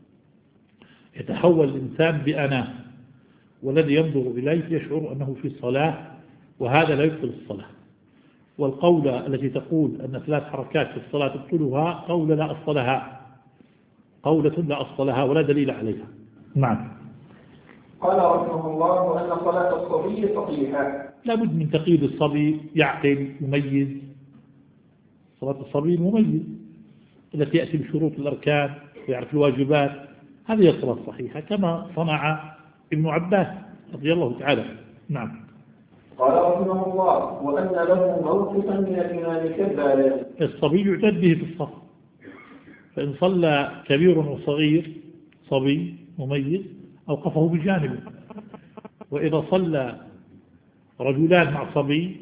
يتحول الإنسان بأناه، والذي ينظر إليه يشعر أنه في صلاة، وهذا لا يبطل الصلاة. والقولة التي تقول أن ثلاث حركات في الصلاة تبطلها قولة لا أصل لها، قولة لا أصل لها ولا دليل عليها. نعم. قال رحمه الله وأن صلاة الصبي صحيحة. لابد من تقييد الصبي، يعقل يميز. صلاة الصبي مميز التي يأتي بشروط الأركان ويعرف الواجبات، هذه هي الصلاة الصحيحة كما صنع ابن عباس رضي الله تعالى. نعم. قال رحمه الله وأن له موقفا من الإمام كالبالغ. الصبي يعتد به في الصف، فإن صلى كبير وصغير صبي مميز أوقفه بجانبه، وإذا صلى رجلان مع صبي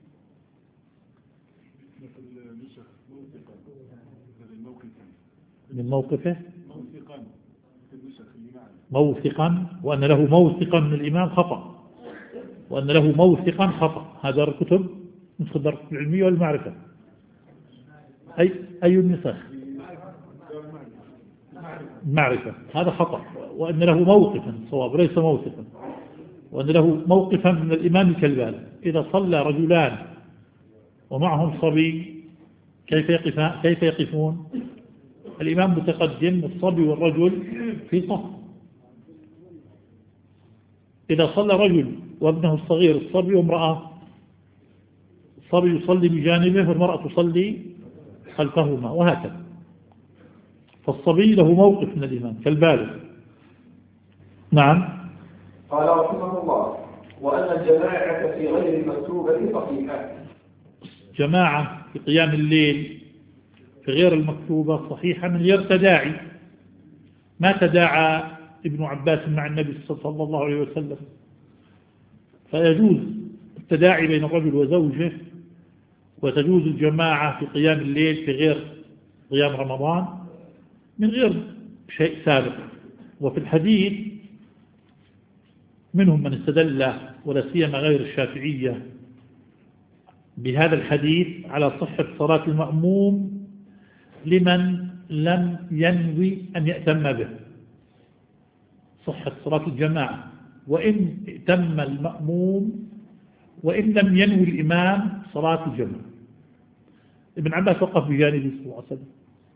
من موقفه موثقا، وأن له موثقا من الإمام خطأ، وأن له موثقا خطأ. هذا الكتب نسخ الدرس العلمية والمعرفة. أي أي النسخ معرفة، هذا خطأ. وأن له موقفا صواب ليس موثقا، وأن له موقفا من الإمام كالبالغ. إذا صلى رجلان ومعهم صبي كيف يقفون؟ كيف يقفون؟ الإمام متقدم والصبي والرجل في صف. إذا صلى رجل وابنه الصغير الصبي وامرأة، الصبي يصلي بجانبه والمرأة تصلي خلفهما، وهكذا. فالصبي له موقف من الإمام كالبالغ. نعم. قال رحمه الله: وأن الجماعة في غير المكتوبة صحيحة. جماعة في قيام الليل في غير المكتوبة صحيحة من غير تداعي. ما تداعى ابن عباس مع النبي صلى الله عليه وسلم، فيجوز التداعي بين الرجل وزوجه، وتجوز الجماعة في قيام الليل في غير قيام رمضان من غير شيء سابق. وفي الحديث منهم من استدل ولا سيما غير الشافعية بهذا الحديث على صحة صلاة المأموم لمن لم ينوي أن يأتم به، صحة صلاة الجماعة وإن ائتم المأموم وإن لم ينوي الإمام صلاة الجماعة. ابن عباس وقف بجانبه صلى الله عليه وسلم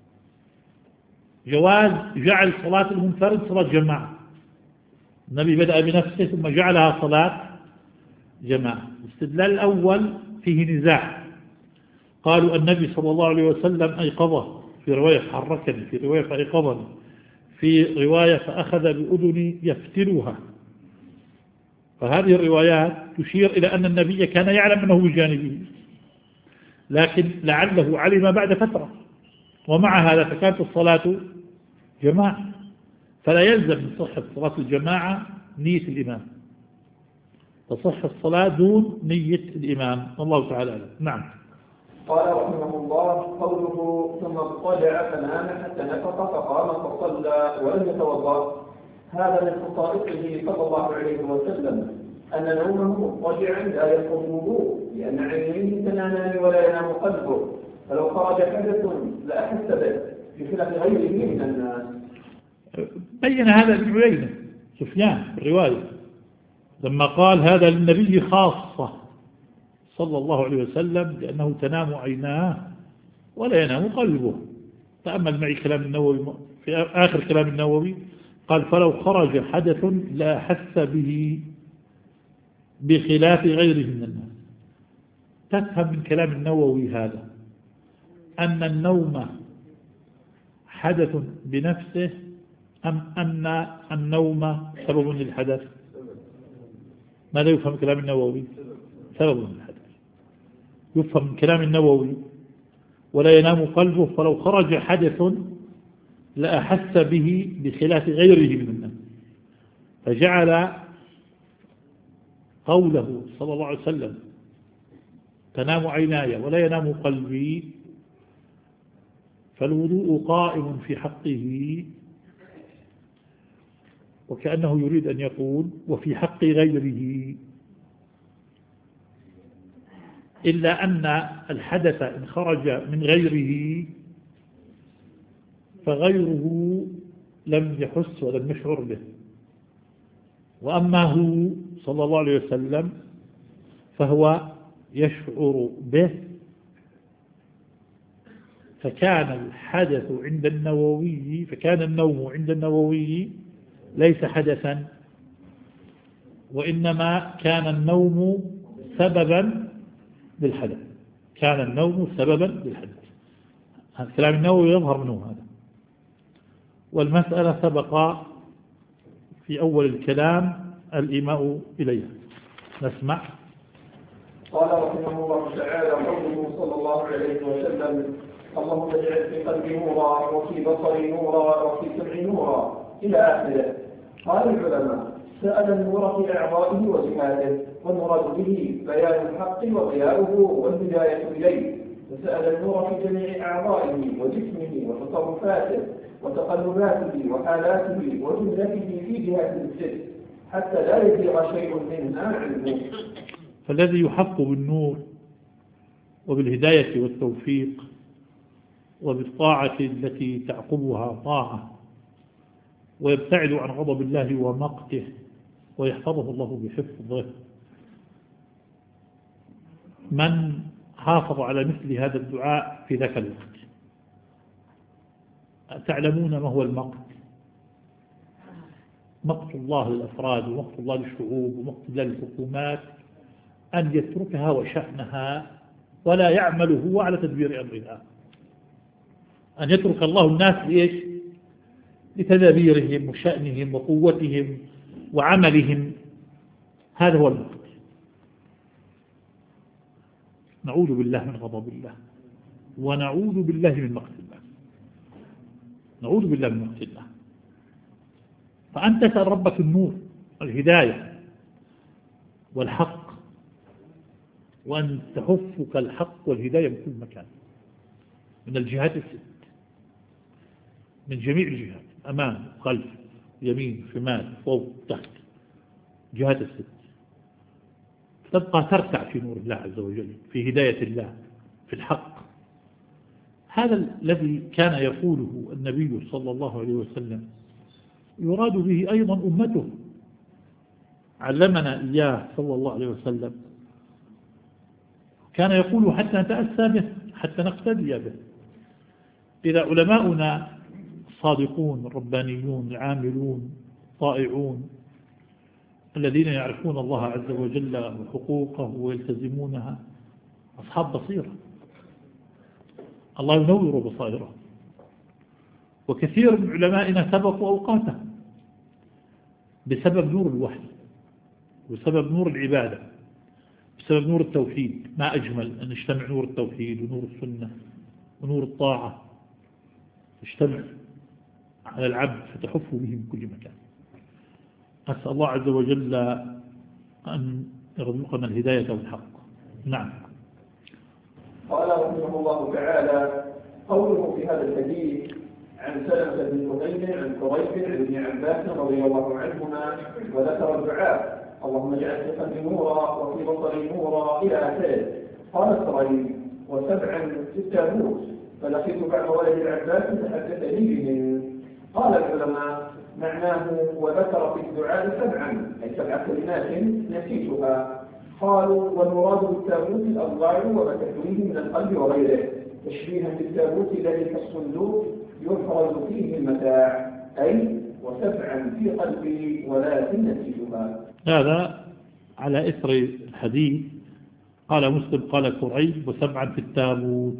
جواز جعل صلاة المنفرد صلاة جماعة. النبي بدأ بنفسه ثم جعلها صلاة جماعة. الاستدلال الأول فيه نزاع، قالوا النبي صلى الله عليه وسلم أيقظه، في رواية حركني، في رواية فأيقظني، في رواية فأخذ بأذني يفتلها. فهذه الروايات تشير إلى أن النبي كان يعلم أنه بجانبه، لكن لعله علم بعد فترة، ومع هذا فكانت الصلاة جماعة، فلا يلزم من صحة صلاة الجماعة نية الإمام، تصح الصلاة دون نية الإمام، والله تعالى أعلم. نعم. قال رحمه الله: قوله ثم اضطجع فنام حتى نفخ فقام فصلى ولم يتوضأ، هذا من خصائصه صلى الله عليه وسلم أن نومه مضطجعا لا ينقض الوضوء، لأن عينيه تنامان ولا ينام قلبه، فلو خرج حدث لأحس به بخلاف غيره من الناس. بين هذا ابن عيينة سفيان في الرواية لما قال هذا للنبي خاصة صلى الله عليه وسلم لأنه تنام عيناه ولا ينام قلبه. تأمل معي كلام النووي في آخر كلام النووي، قال فلو خرج حدث لا حس به بخلاف غيره من الناس. تفهم من كلام النووي هذا أن النوم حدث بنفسه أم أن النوم سبب للحدث؟ ماذا يفهم كلام النووي؟ سبب للحدث. يفهم من كلام النووي ولا ينام قلبه فلو خرج حدث لأحس به بخلاف غيره من الناس، فجعل قوله صلى الله عليه وسلم تنام عيناي ولا ينام قلبي فالوضوء قائم في حقه، وكأنه يريد أن يقول وفي حق غيره، إلا أن الحدث إن خرج من غيره فغيره لم يحس ولم يشعر به، وأما هو صلى الله عليه وسلم فهو يشعر به. فكان الحدث عند النووي فكان النوم عند النووي ليس حدثا، وإنما كان النوم سببا للحدث، كان النوم سببا للحدث. هذا كلام النووي يظهر منه هذا، والمسألة سبق في أول الكلام الإيماء إليها. نسمع. قال رحمه الله تعالى: قوله صلى الله عليه وسلم: اللهم اجعل في قلبي نورا وفي بصري نورا وفي سمعي نورا إلى آخره. قال العلماء: سأل النور في أعضائه وجهاته، والمراد به بيان الحق وضياؤه والهداية إليه، وسأل النور في جميع أعضائه وجسمه وتصرفاته وتقلباته وحالاته وجملته في جهات الجسم حتى لا يزيغ شيء منها عنه. فالذي يحق بالنور وبالهداية والتوفيق وبالطاعة التي تعقبها طاعة، ويبتعد عن غضب الله ومقته ويحفظه الله بحفظه، من حافظ على مثل هذا الدعاء في ذاك الوقت. تعلمون ما هو المقت؟ مقت الله للأفراد ومقت الله للشعوب ومقت الله للحكومات أن يتركها وشأنها ولا يعمل هو على تدبير أمرها، أن يترك الله الناس لإيش؟ لتدابيرهم وشأنهم وقوتهم وعملهم هذا هو المقت. نعوذ بالله من غضب الله، ونعوذ بالله من مقت الله، نعوذ بالله من مقت الله. فأنت تسأل ربك النور والهداية والحق، وأن تحفك الحق والهداية من كل مكان، من الجهات الست، من جميع الجهات، أمام خلف يمين شمال فوق تحت، جهات الست. تبقى ترتع في نور الله عز وجل، في هداية الله، في الحق. هذا الذي كان يقوله النبي صلى الله عليه وسلم يراد به أيضا أمته، علمنا إياه صلى الله عليه وسلم، كان يقول حتى نتأسى به، حتى نقتدي به. إذا علماؤنا الصادقون الربانيون العاملون طائعون الذين يعرفون الله عز وجل وحقوقه ويلتزمونها أصحاب بصيرة، الله ينور بصائرهم. وكثير من علمائنا سبقوا أوقاته بسبب نور الوحي، وسبب نور العبادة، بسبب نور التوحيد. ما أجمل أن يجتمع نور التوحيد ونور السنة ونور الطاعة، يجتمع على العبد فتحفه به من كل مكان. أسأل الله عز وجل أن يرزقنا الهداية والحق. نعم. قال رحمه الله تعالى: قوله في هذا الحديث عن سلمة بن حنين عن قريب عن ابن عباس رضي الله عنهما، وذكر الدعاء: اللهم اجعل في قلبي نورا وفي بصري نورا إلى آخره. قال قريب: وسبعا في التابوت، فلقيت بعض ولد العباس فحدثني بهم. قال العلماء: معناه وذكر في الدعاء سبعا، أي سبع كلمات نسيتها. قالوا: والمراد بالتابوت الأضلاع وما تحويه من القلب وغيره، تشبيها بالتابوت الذي كالصندوق يحرز فيه المتاع، أي وسبعا في قلبي ولكن نسيتها. هذا على إثر الحديث. قال مسلم قال كريب: وسبعا في التابوت،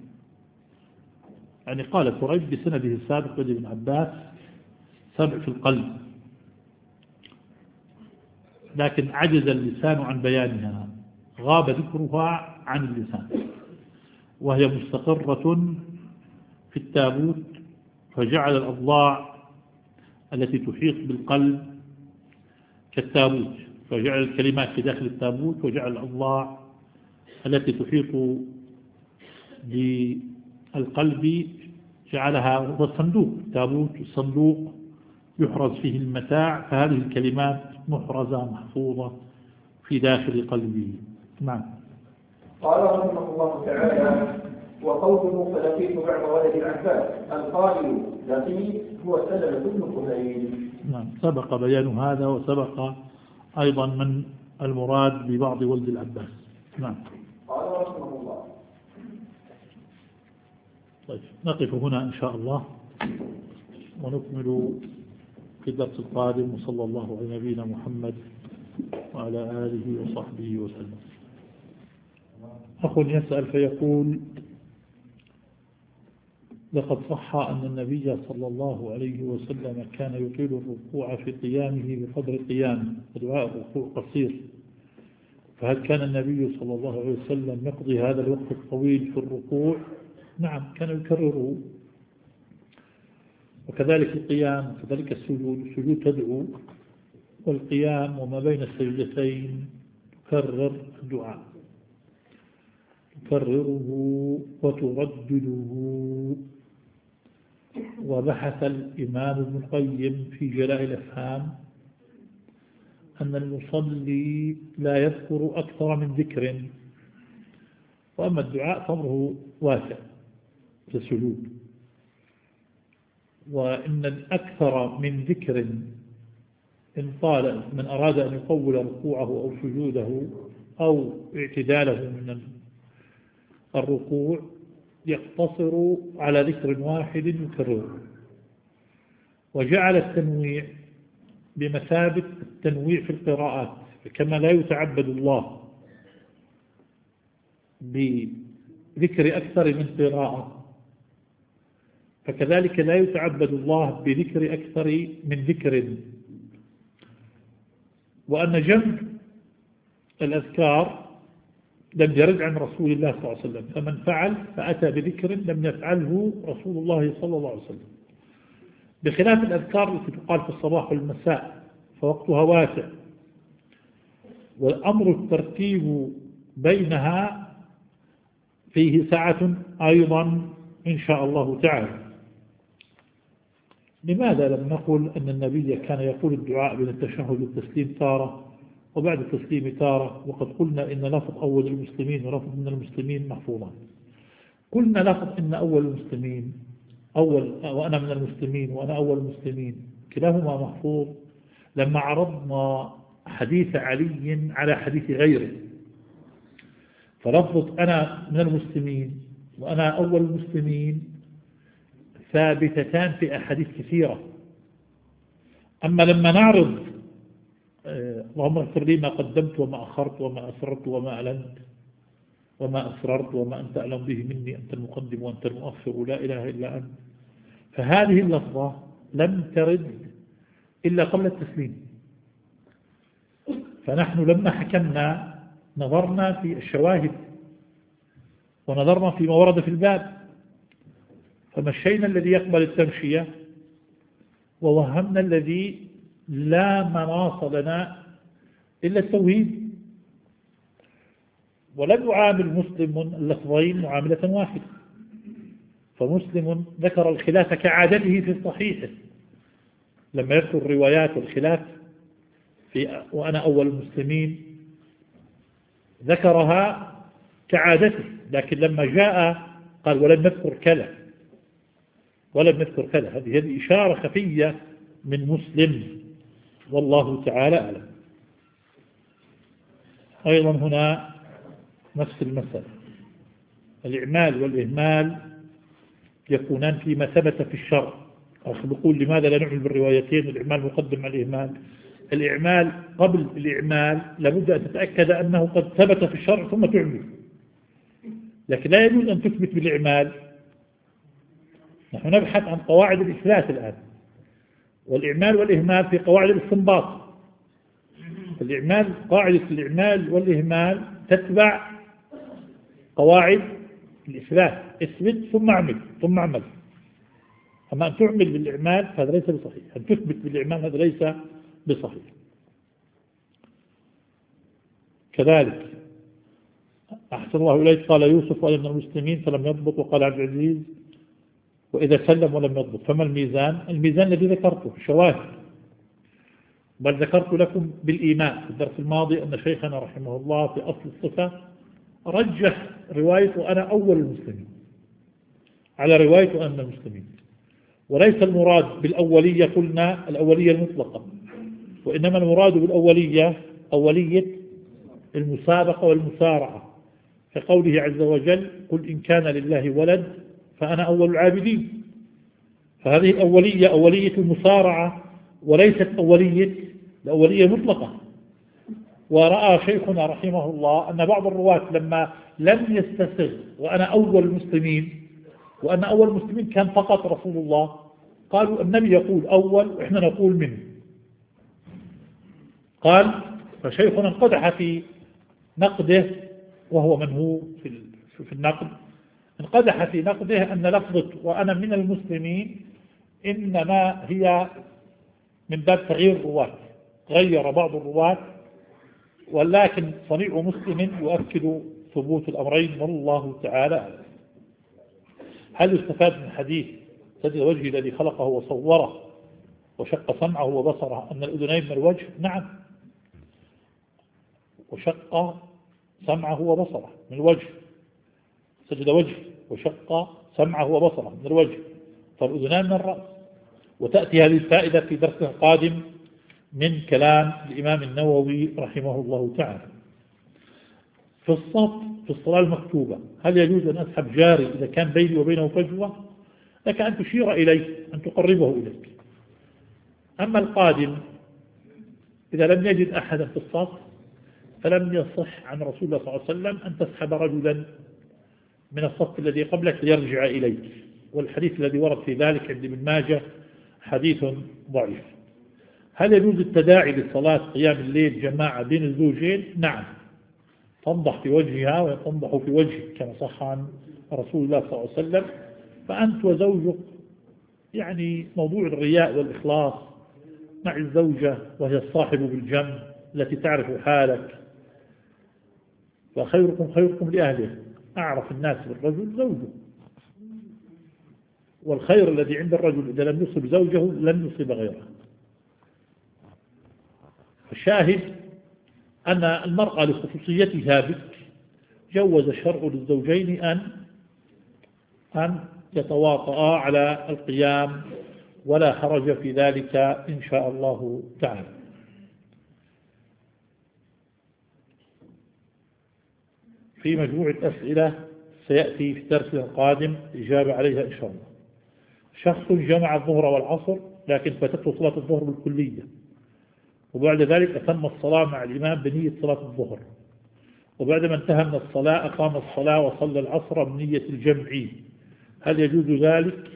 يعني قال كريب بسنده السابق لابن عباس سبع في القلب، لكن عجز اللسان عن بيانها، غاب ذكرها عن اللسان، وهي مستقرة في التابوت، فجعل الأضلاع التي تحيط بالقلب كالتابوت، فجعل الكلمات في داخل التابوت، وجعل الأضلاع التي تحيط بالقلب جعلها هو الصندوق. التابوت الصندوق يحرز فيه المتاع، فهذه الكلمات محرزة محفوظة في داخل قلبه. نعم. قال رحمه الله تعالى: وقوله فلقيت بعض ولد العباس، القائل لقيت هو سلمة بن حنين. نعم، سبق بيان هذا، وسبق أيضا من المراد ببعض ولد العباس. نعم. قال رحمه الله. طيب، نقف هنا إن شاء الله ونكمل في الدرس القادم، وصلى الله على نبينا محمد وعلى آله وصحبه وسلم. أخ يسأل فيقول: لقد صح أن النبي صلى الله عليه وسلم كان يطيل الركوع في قيامه بقدر قيامه، ودعاء الركوع قصير، فهل كان النبي صلى الله عليه وسلم يقضي هذا الوقت الطويل في الركوع؟ نعم، كان يكرره. وكذلك القيام، وكذلك السجود. السجود تدعو، والقيام وما بين السجدتين تكرر الدعاء، تكرره وتردده. وبحث الإمام ابن القيم في جلاء الأفهام أن المصلي لا يذكر أكثر من ذكر، وأما الدعاء فأمره واسع في السجود، وإن الأكثر من ذكر إن طال من أراد أن يطول ركوعه أو سجوده أو اعتداله من الركوع يقتصر على ذكر واحد يكرره، وجعل التنويع بمثابة التنويع في القراءات. كما لا يتعبد الله بذكر أكثر من قراءة، فكذلك لا يتعبد الله بذكر أكثر من ذكر. وأن جمع الأذكار لم يرد عن رسول الله صلى الله عليه وسلم، فمن فعل فأتى بذكر لم يفعله رسول الله صلى الله عليه وسلم، بخلاف الأذكار التي تقال في الصباح والمساء فوقتها واسع، والأمر الترتيب بينها فيه سعة أيضا إن شاء الله تعالى. لماذا لم نقل أن النبي كان يقول الدعاء بين التشهد والتسليم تارة وبعد التسليم تارة، وقد قلنا إن لفظ أول المسلمين ولفظ من المسلمين محفوظان. قلنا لفظ إن أول المسلمين أول وأنا من المسلمين وأنا أول المسلمين كلاهما محفوظ لما عرضنا حديث علي على حديث غيره، فلفظ أنا من المسلمين وأنا أول المسلمين ثابتتان في أحاديث كثيرة. أما لما نعرض اللهم اغفر لي ما قدمت وما أخرت وما أسررت وما أعلنت وما أسررت وما أنت أعلم به مني أنت المقدم وأنت المؤخر لا إله إلا أنت، فهذه اللفظة لم ترد إلا قبل التسليم. فنحن لما حكمنا نظرنا في الشواهد ونظرنا فيما ورد في الباب، فمشينا الذي يقبل التمشية ووهمنا الذي لا مناص لنا إلا التوحيد، ولم يعامل مسلم اللفظين معاملة واحدة. فمسلم ذكر الخلاف كعادته في صحيحه لما يذكر الروايات والخلاف في وأنا أول المسلمين ذكرها كعادته، لكن لما جاء قال ولم نذكر كلا ولم نذكر كلا. هذه هذه إشارة خفية من مسلم والله تعالى أعلم. أيضا هنا نفس المسألة، الإعمال والإهمال يكونان فيما ثبت في الشرع. أخذ بقول لماذا لا نعمل بالروايتين والإعمال مقدم على الإهمال؟ الإعمال قبل الإعمال لابد أن تتأكد أنه قد ثبت في الشرع ثم تعمل، لكن لا يجوز أن تثبت بالإعمال. نحن نبحث عن قواعد الإثبات الآن، والإعمال والإهمال في قواعد الاستنباط. الإعمال قاعدة الإعمال والإهمال تتبع قواعد الإثبات، اثبت ثم اعمل ثم اعمل. أما أن تعمل بالإعمال فهذا ليس بصحيح، أن تثبت بالإعمال هذا ليس بصحيح. كذلك أحسن الله إليك قال يوسف وأنا من المسلمين فلم يضبط، وقال عبد العزيز وإذا سلم ولم يضبط. فما الميزان؟ الميزان الذي ذكرته شواهد، بل ذكرت لكم بالإيمان في الدرس الماضي أن شيخنا رحمه الله في أصل الصفة رجح رواية وأنا أول المسلمين على رواية وأنا المسلمين، وليس المراد بالأولية قلنا الأولية المطلقة، وإنما المراد بالأولية أولية المسابقة والمسارعة، كقوله عز وجل قل إن كان لله ولد فأنا أول العابدين. فهذه الأولية أولية المسارعة وليست أولية الأولية مطلقة. ورأى شيخنا رحمه الله أن بعض الرواة لما لم يستسغ وأنا أول المسلمين وأن أول المسلمين كان فقط رسول الله، قالوا النبي يقول أول وإحنا نقول منه. قال فشيخنا انقدح في نقده، وهو من هو في في النقد، انقدح في نقده أن لفظة وأنا من المسلمين إنما هي من باب تغيير الرواة، غير بعض الرواة، ولكن صنيع مسلم يؤكد ثبوت الأمرين والله تعالى. هل يستفاد من حديث سد الوجه الذي خلقه وصوره وشق سمعه وبصره أن الأذنين من الوجه؟ نعم، وشق سمعه وبصره من الوجه، سجد وجه وشق سمعه وبصره من الوجه، فالأذنان من الرأس. وتأتي هذه الفائدة في درس قادم من كلام الإمام النووي رحمه الله تعالى. في الصف في الصلاة المكتوبة هل يجوز أن أسحب جاري إذا كان بيني وبينه فجوة؟ لك أن تشير إليه، أن تقربه إليك. أما القادم إذا لم يجد أحدا في الصف فلم يصح عن رسول الله صلى الله عليه وسلم أن تسحب رجلا من الصف الذي قبلك ليرجع إليك، والحديث الذي ورد في ذلك عند ابن ماجه حديث ضعيف. هل يجوز التداعي للصلاة قيام الليل جماعة بين الزوجين؟ نعم، تنضح في وجهها وتنضح في وجهك كما صح عن رسول الله صلى الله عليه وسلم. فأنت وزوجك يعني موضوع الرياء والإخلاص مع الزوجة وهي الصاحب بالجنب التي تعرف حالك، وخيركم خيركم لأهله، أعرف الناس بالرجل زوجه، والخير الذي عند الرجل إذا لم يصب زوجه لن يصيب غيره. الشاهد أن المرأة لخصوصيتها بك جوز الشرع للزوجين أن أن يتواطئا على القيام، ولا حرج في ذلك إن شاء الله تعالى. في مجموعة أسئلة سيأتي في درس قادم إجابة عليها إن شاء الله. شخص جمع الظهر والعصر لكن فاتته صلاة الظهر بالكلية، وبعد ذلك أتم الصلاة مع الإمام بنية صلاة الظهر، وبعد ما انتهى من الصلاة أقام الصلاة وصلى العصر بنية الجمع، هل يجوز ذلك؟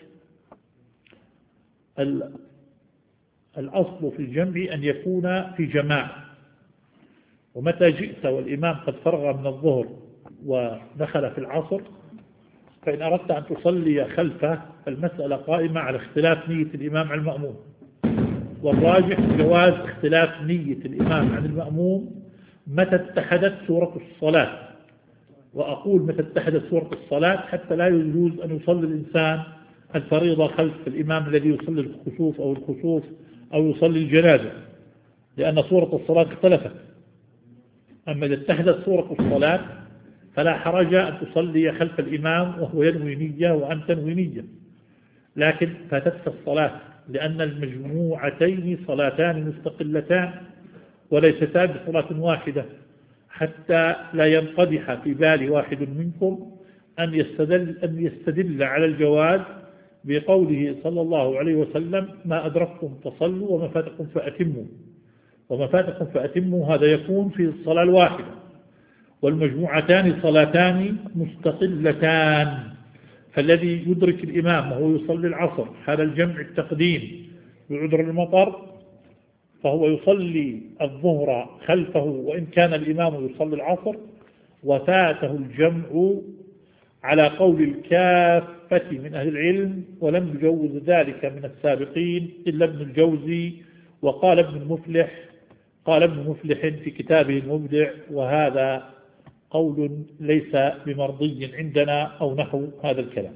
الأصل في الجمع أن يكون في جماعة، ومتى جئت والإمام قد فرغ من الظهر ودخل في العصر فإن أردت أن تصلي خلفه المسألة قائمة على اختلاف نية الإمام عن المأموم، والراجح جواز اختلاف نية الإمام عن المأموم متى اتحدت سورة الصلاة. وأقول متى اتحدت سورة الصلاة حتى لا يجوز أن يصلي الإنسان الفريضة خلف الإمام الذي يصلي الخسوف أو الخسوف أو يصلي الجنازة، لأن سورة الصلاة اختلفت. أما إذا اتحدت سورة الصلاة فلا حرج أن تصلي خلف الإمام وهو ينوي نية وأن تنوي نية، لكن فاتتك الصلاة لأن المجموعتين صلاتان مستقلتان وليستا بصلاة واحدة، حتى لا ينقدح في بال واحد منكم أن يستدل, أن يستدل على الجواز بقوله صلى الله عليه وسلم ما أدركتم فصلوا وما فاتكم فأتموا، وما فاتكم فأتموا هذا يكون في الصلاة الواحدة، والمجموعتان صلاتان مستقلتان. فالذي يدرك الإمام وهو يصلي العصر حال الجمع التقديم بعذر المطر فهو يصلي الظهر خلفه وإن كان الإمام يصلي العصر، وفاته الجمع على قول الكافة من أهل العلم، ولم يجوز ذلك من السابقين إلا ابن الجوزي، وقال ابن المفلح قال ابن مفلح في كتابه المبدع، وهذا قول ليس بمرضي عندنا أو نحو هذا الكلام.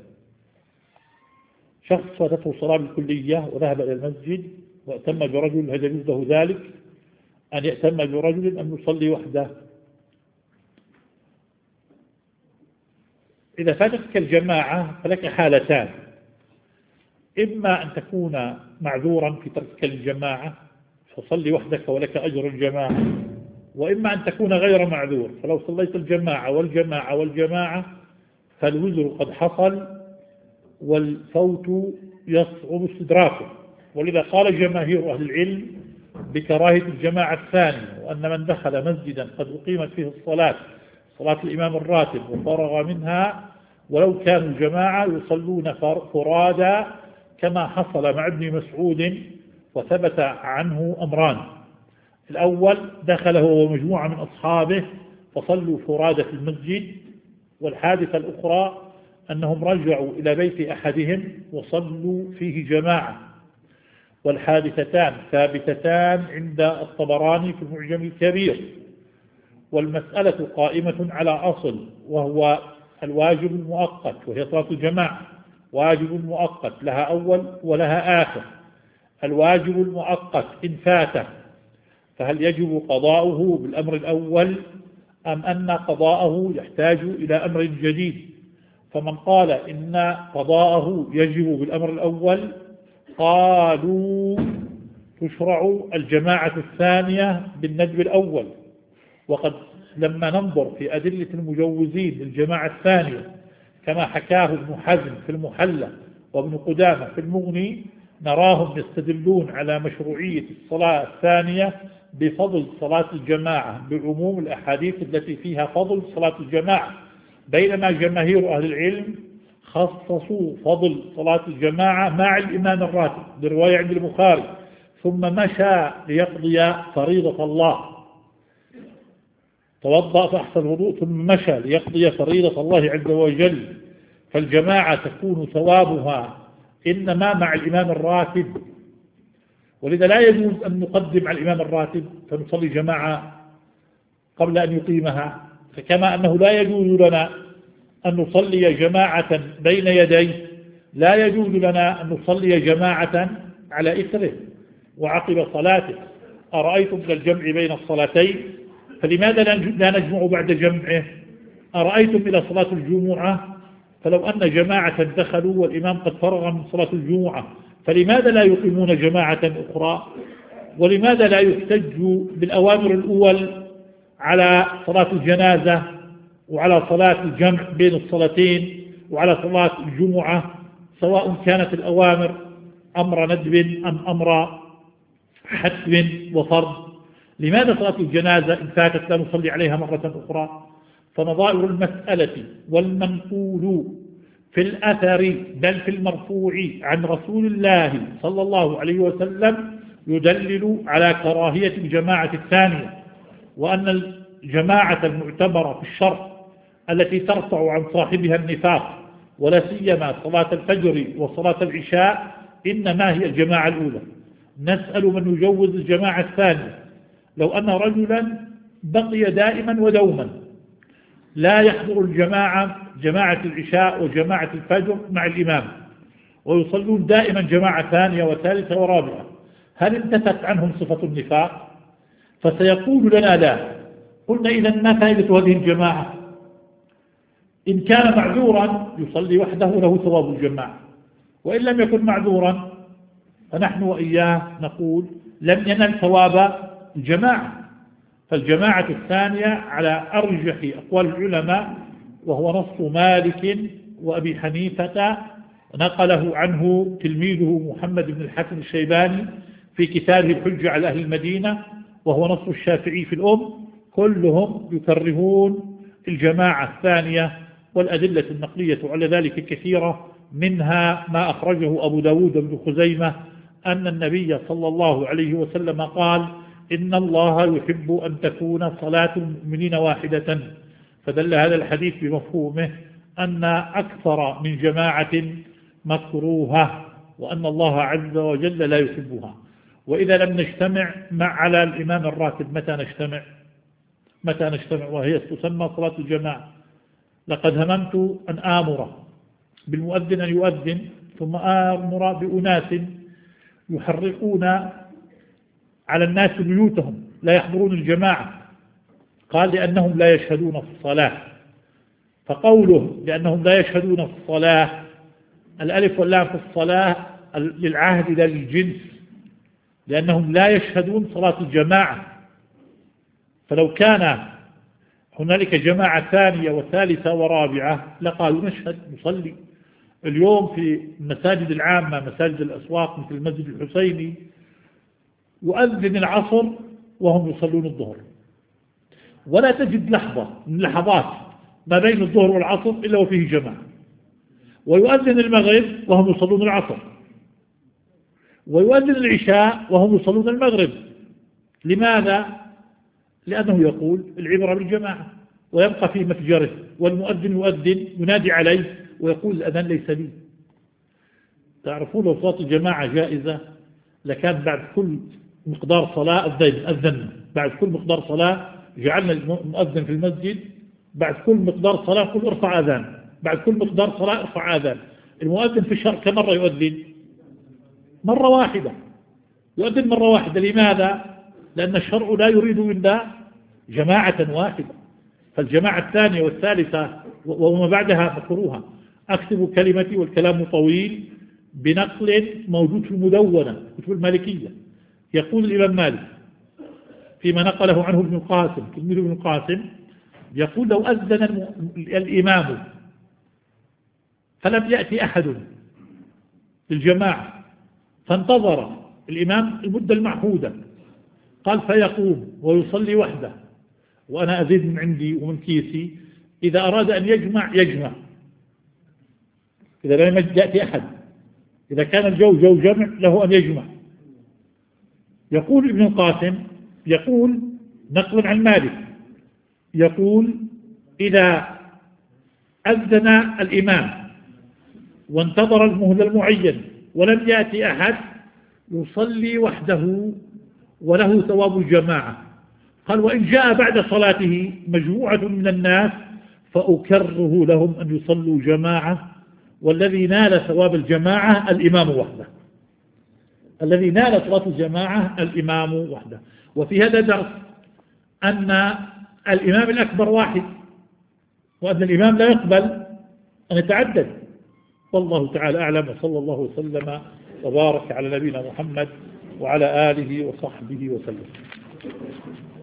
شخص فاتته صلاة بالكلية وذهب إلى المسجد وأتم برجل، هل يجوز له ذلك أن يأتم برجل أم يصلي وحده؟ إذا فاتتك الجماعة فلك حالتان، إما أن تكون معذورا في ترك الجماعة فصلي وحدك ولك أجر الجماعة، وإما أن تكون غير معذور، فلو صليت الجماعة والجماعة والجماعة فالوزر قد حصل والفوت يصعب استدراكه. ولذا قال جماهير أهل العلم بكراهة الجماعة الثانية، وأن من دخل مسجدا قد أقيمت فيه الصلاة صلاة الإمام الراتب وفرغ منها ولو كانوا جماعة يصلون فرادا كما حصل مع ابن مسعود، وثبت عنه أمران: الأول دخل هو ومجموعة من أصحابه فصلوا فرادى في المسجد، والحادثة الأخرى أنهم رجعوا إلى بيت أحدهم وصلوا فيه جماعة، والحادثتان ثابتتان عند الطبراني في المعجم الكبير. والمسألة قائمة على أصل وهو الواجب المؤقت، وهي صلاة الجماعة واجب مؤقت لها أول ولها آخر. الواجب المؤقت إن فاته فهل يجب قضاؤه بالأمر الأول أم أن قضاءه يحتاج إلى أمر جديد؟ فمن قال إن قضاءه يجب بالأمر الأول قالوا تشرع الجماعة الثانية بالندب الأول. وقد لما ننظر في أدلة المجوزين للجماعة الثانية كما حكاه ابن حزم في المحلى وابن قدامة في المغني نراهم يستدلون على مشروعية الصلاة الثانية بفضل صلاة الجماعة بعموم الأحاديث التي فيها فضل صلاة الجماعة، بينما جماهير أهل العلم خصصوا فضل صلاة الجماعة مع الإمام الراتب برواية عند البخاري ثم مشى ليقضي فريضة الله. توضأ فأحسن الوضوء ثم مشى ليقضي فريضة الله عز وجل، فالجماعة تكون ثوابها إنما مع الإمام الراتب، ولذا لا يجوز أن نقدم على الإمام الراتب فنصلي جماعة قبل أن يقيمها، فكما أنه لا يجوز لنا أن نصلي جماعة بين يديه لا يجوز لنا أن نصلي جماعة على إثره وعقب صلاته. أرأيتم من الجمع بين الصلاتين، فلماذا لا نجمع بعد جمعه؟ أرأيتم إلى صلاة الجمعة، فلو أن جماعة دخلوا والإمام قد فرغ من صلاة الجمعة فلماذا لا يقيمون جماعة أخرى؟ ولماذا لا يحتج بالأوامر الأول على صلاة الجنازة وعلى صلاة الجمع بين الصلاتين وعلى صلاة الجمعة، سواء كانت الأوامر أمر ندب أم أمر حتم وفرض؟ لماذا صلاة الجنازة إن فاتت لا نصلي عليها مرة أخرى؟ فنظائر المسألة والمنقول في الأثر بل في المرفوع عن رسول الله صلى الله عليه وسلم يدلل على كراهية الجماعة الثانية، وأن الجماعة المعتبرة في الشرع التي ترفع عن صاحبها النفاق ولا سيما صلاة الفجر وصلاة العشاء إنما هي الجماعة الأولى. نسأل من يجوز الجماعة الثانية لو أن رجلا بقي دائما ودوما لا يحضر الجماعة جماعة العشاء وجماعة الفجر مع الإمام ويصلون دائما جماعة ثانية وثالثة ورابعة، هل انتفت عنهم صفة النفاق؟ فسيقول لنا لا. قلنا إذن ما فائدة هذه الجماعة؟ إن كان معذورا يصلي وحده له ثواب الجماعة، وإن لم يكن معذورا فنحن وإياه نقول لم ينل ثواب الجماعة. فالجماعة الثانية على أرجح أقوال العلماء، وهو نص مالك وأبي حنيفة نقله عنه تلميذه محمد بن الحسن الشيباني في كتابه الحجة على أهل المدينة، وهو نص الشافعي في الأم، كلهم يكرهون الجماعة الثانية، والأدلة النقلية على ذلك كثيرة، منها ما أخرجه أبو داود بن خزيمة أن النبي صلى الله عليه وسلم قال إن الله يحب أن تكون صلاة المؤمنين واحدة، فدل هذا الحديث بمفهومه أن أكثر من جماعة مكروهة، وأن الله عز وجل لا يحبها. وإذا لم نجتمع مع على الإمام الراتب متى نجتمع؟ متى نجتمع وهي تسمى صلاة الجماعة؟ لقد هممت أن آمر بالمؤذن أن يؤذن ثم آمر بأناس يحرقون على الناس بيوتهم لا يحضرون الجماعة، قال لأنهم لا يشهدون الصلاة. فقوله لأنهم لا يشهدون الصلاة، الألف واللام في الصلاة للعهد لا للجنس، لأنهم لا يشهدون صلاة الجماعة. فلو كان هنالك جماعة ثانية وثالثة ورابعة لقالوا نشهد نصلي. اليوم في المساجد العامة مساجد الأسواق مثل المسجد الحسيني يؤذن العصر وهم يصلون الظهر، ولا تجد لحظة من لحظات ما بين الظهر والعصر إلا وفيه جماعة، ويؤذن المغرب وهم يصلون العصر، ويؤذن العشاء وهم يصلون المغرب. لماذا؟ لأنه يقول العبرة بالجماعة، ويبقى في متجره، والمؤذن يؤذن ينادي عليه ويقول الأذان ليس لي. تعرفون لو صلاة الجماعة جائزة لكان بعد كل مقدار صلاة أذن، بعد كل مقدار صلاة جعلنا المؤذن في المسجد بعد كل مقدار صلاة قل ارفع أذان، بعد كل مقدار صلاة ارفع أذان. المؤذن في الشهر كم مرة يؤذن؟ مرة واحدة، يؤذن مرة واحدة. لماذا؟ لأن الشرع لا يريد إلا جماعة واحدة، فالجماعة الثانية والثالثة وما بعدها مكروها. أكتب كلمتي والكلام طويل بنقل موجود في المدونة كتب المالكية. يقول الإمام مالك فيما نقله عنه ابن القاسم تلميذ ابن القاسم، يقول لو أذن الإمام فلم يأتي أحد للجماعة فانتظر الإمام المدة المعهودة، قال فيقوم ويصلي وحده وأنا أزيد من عندي ومن كيسي، إذا أراد أن يجمع يجمع، إذا لم يأتي أحد، إذا كان الجو جو جمع له أن يجمع. يقول ابن القاسم يقول نقلا عن مالك يقول إذا أذن الإمام وانتظر المهل المعين ولم يأتي أحد يصلي وحده وله ثواب الجماعة. قال وإن جاء بعد صلاته مجموعة من الناس فأكره لهم أن يصلوا جماعة، والذي نال ثواب الجماعة الإمام وحده، الذي نال صلاة الجماعة الإمام وحده. وفي هذا درس أن الإمام الأكبر واحد، وأن الإمام لا يقبل أن يتعدد. والله تعالى أعلم، وصلى الله وسلم وبارك على نبينا محمد وعلى آله وصحبه وسلم.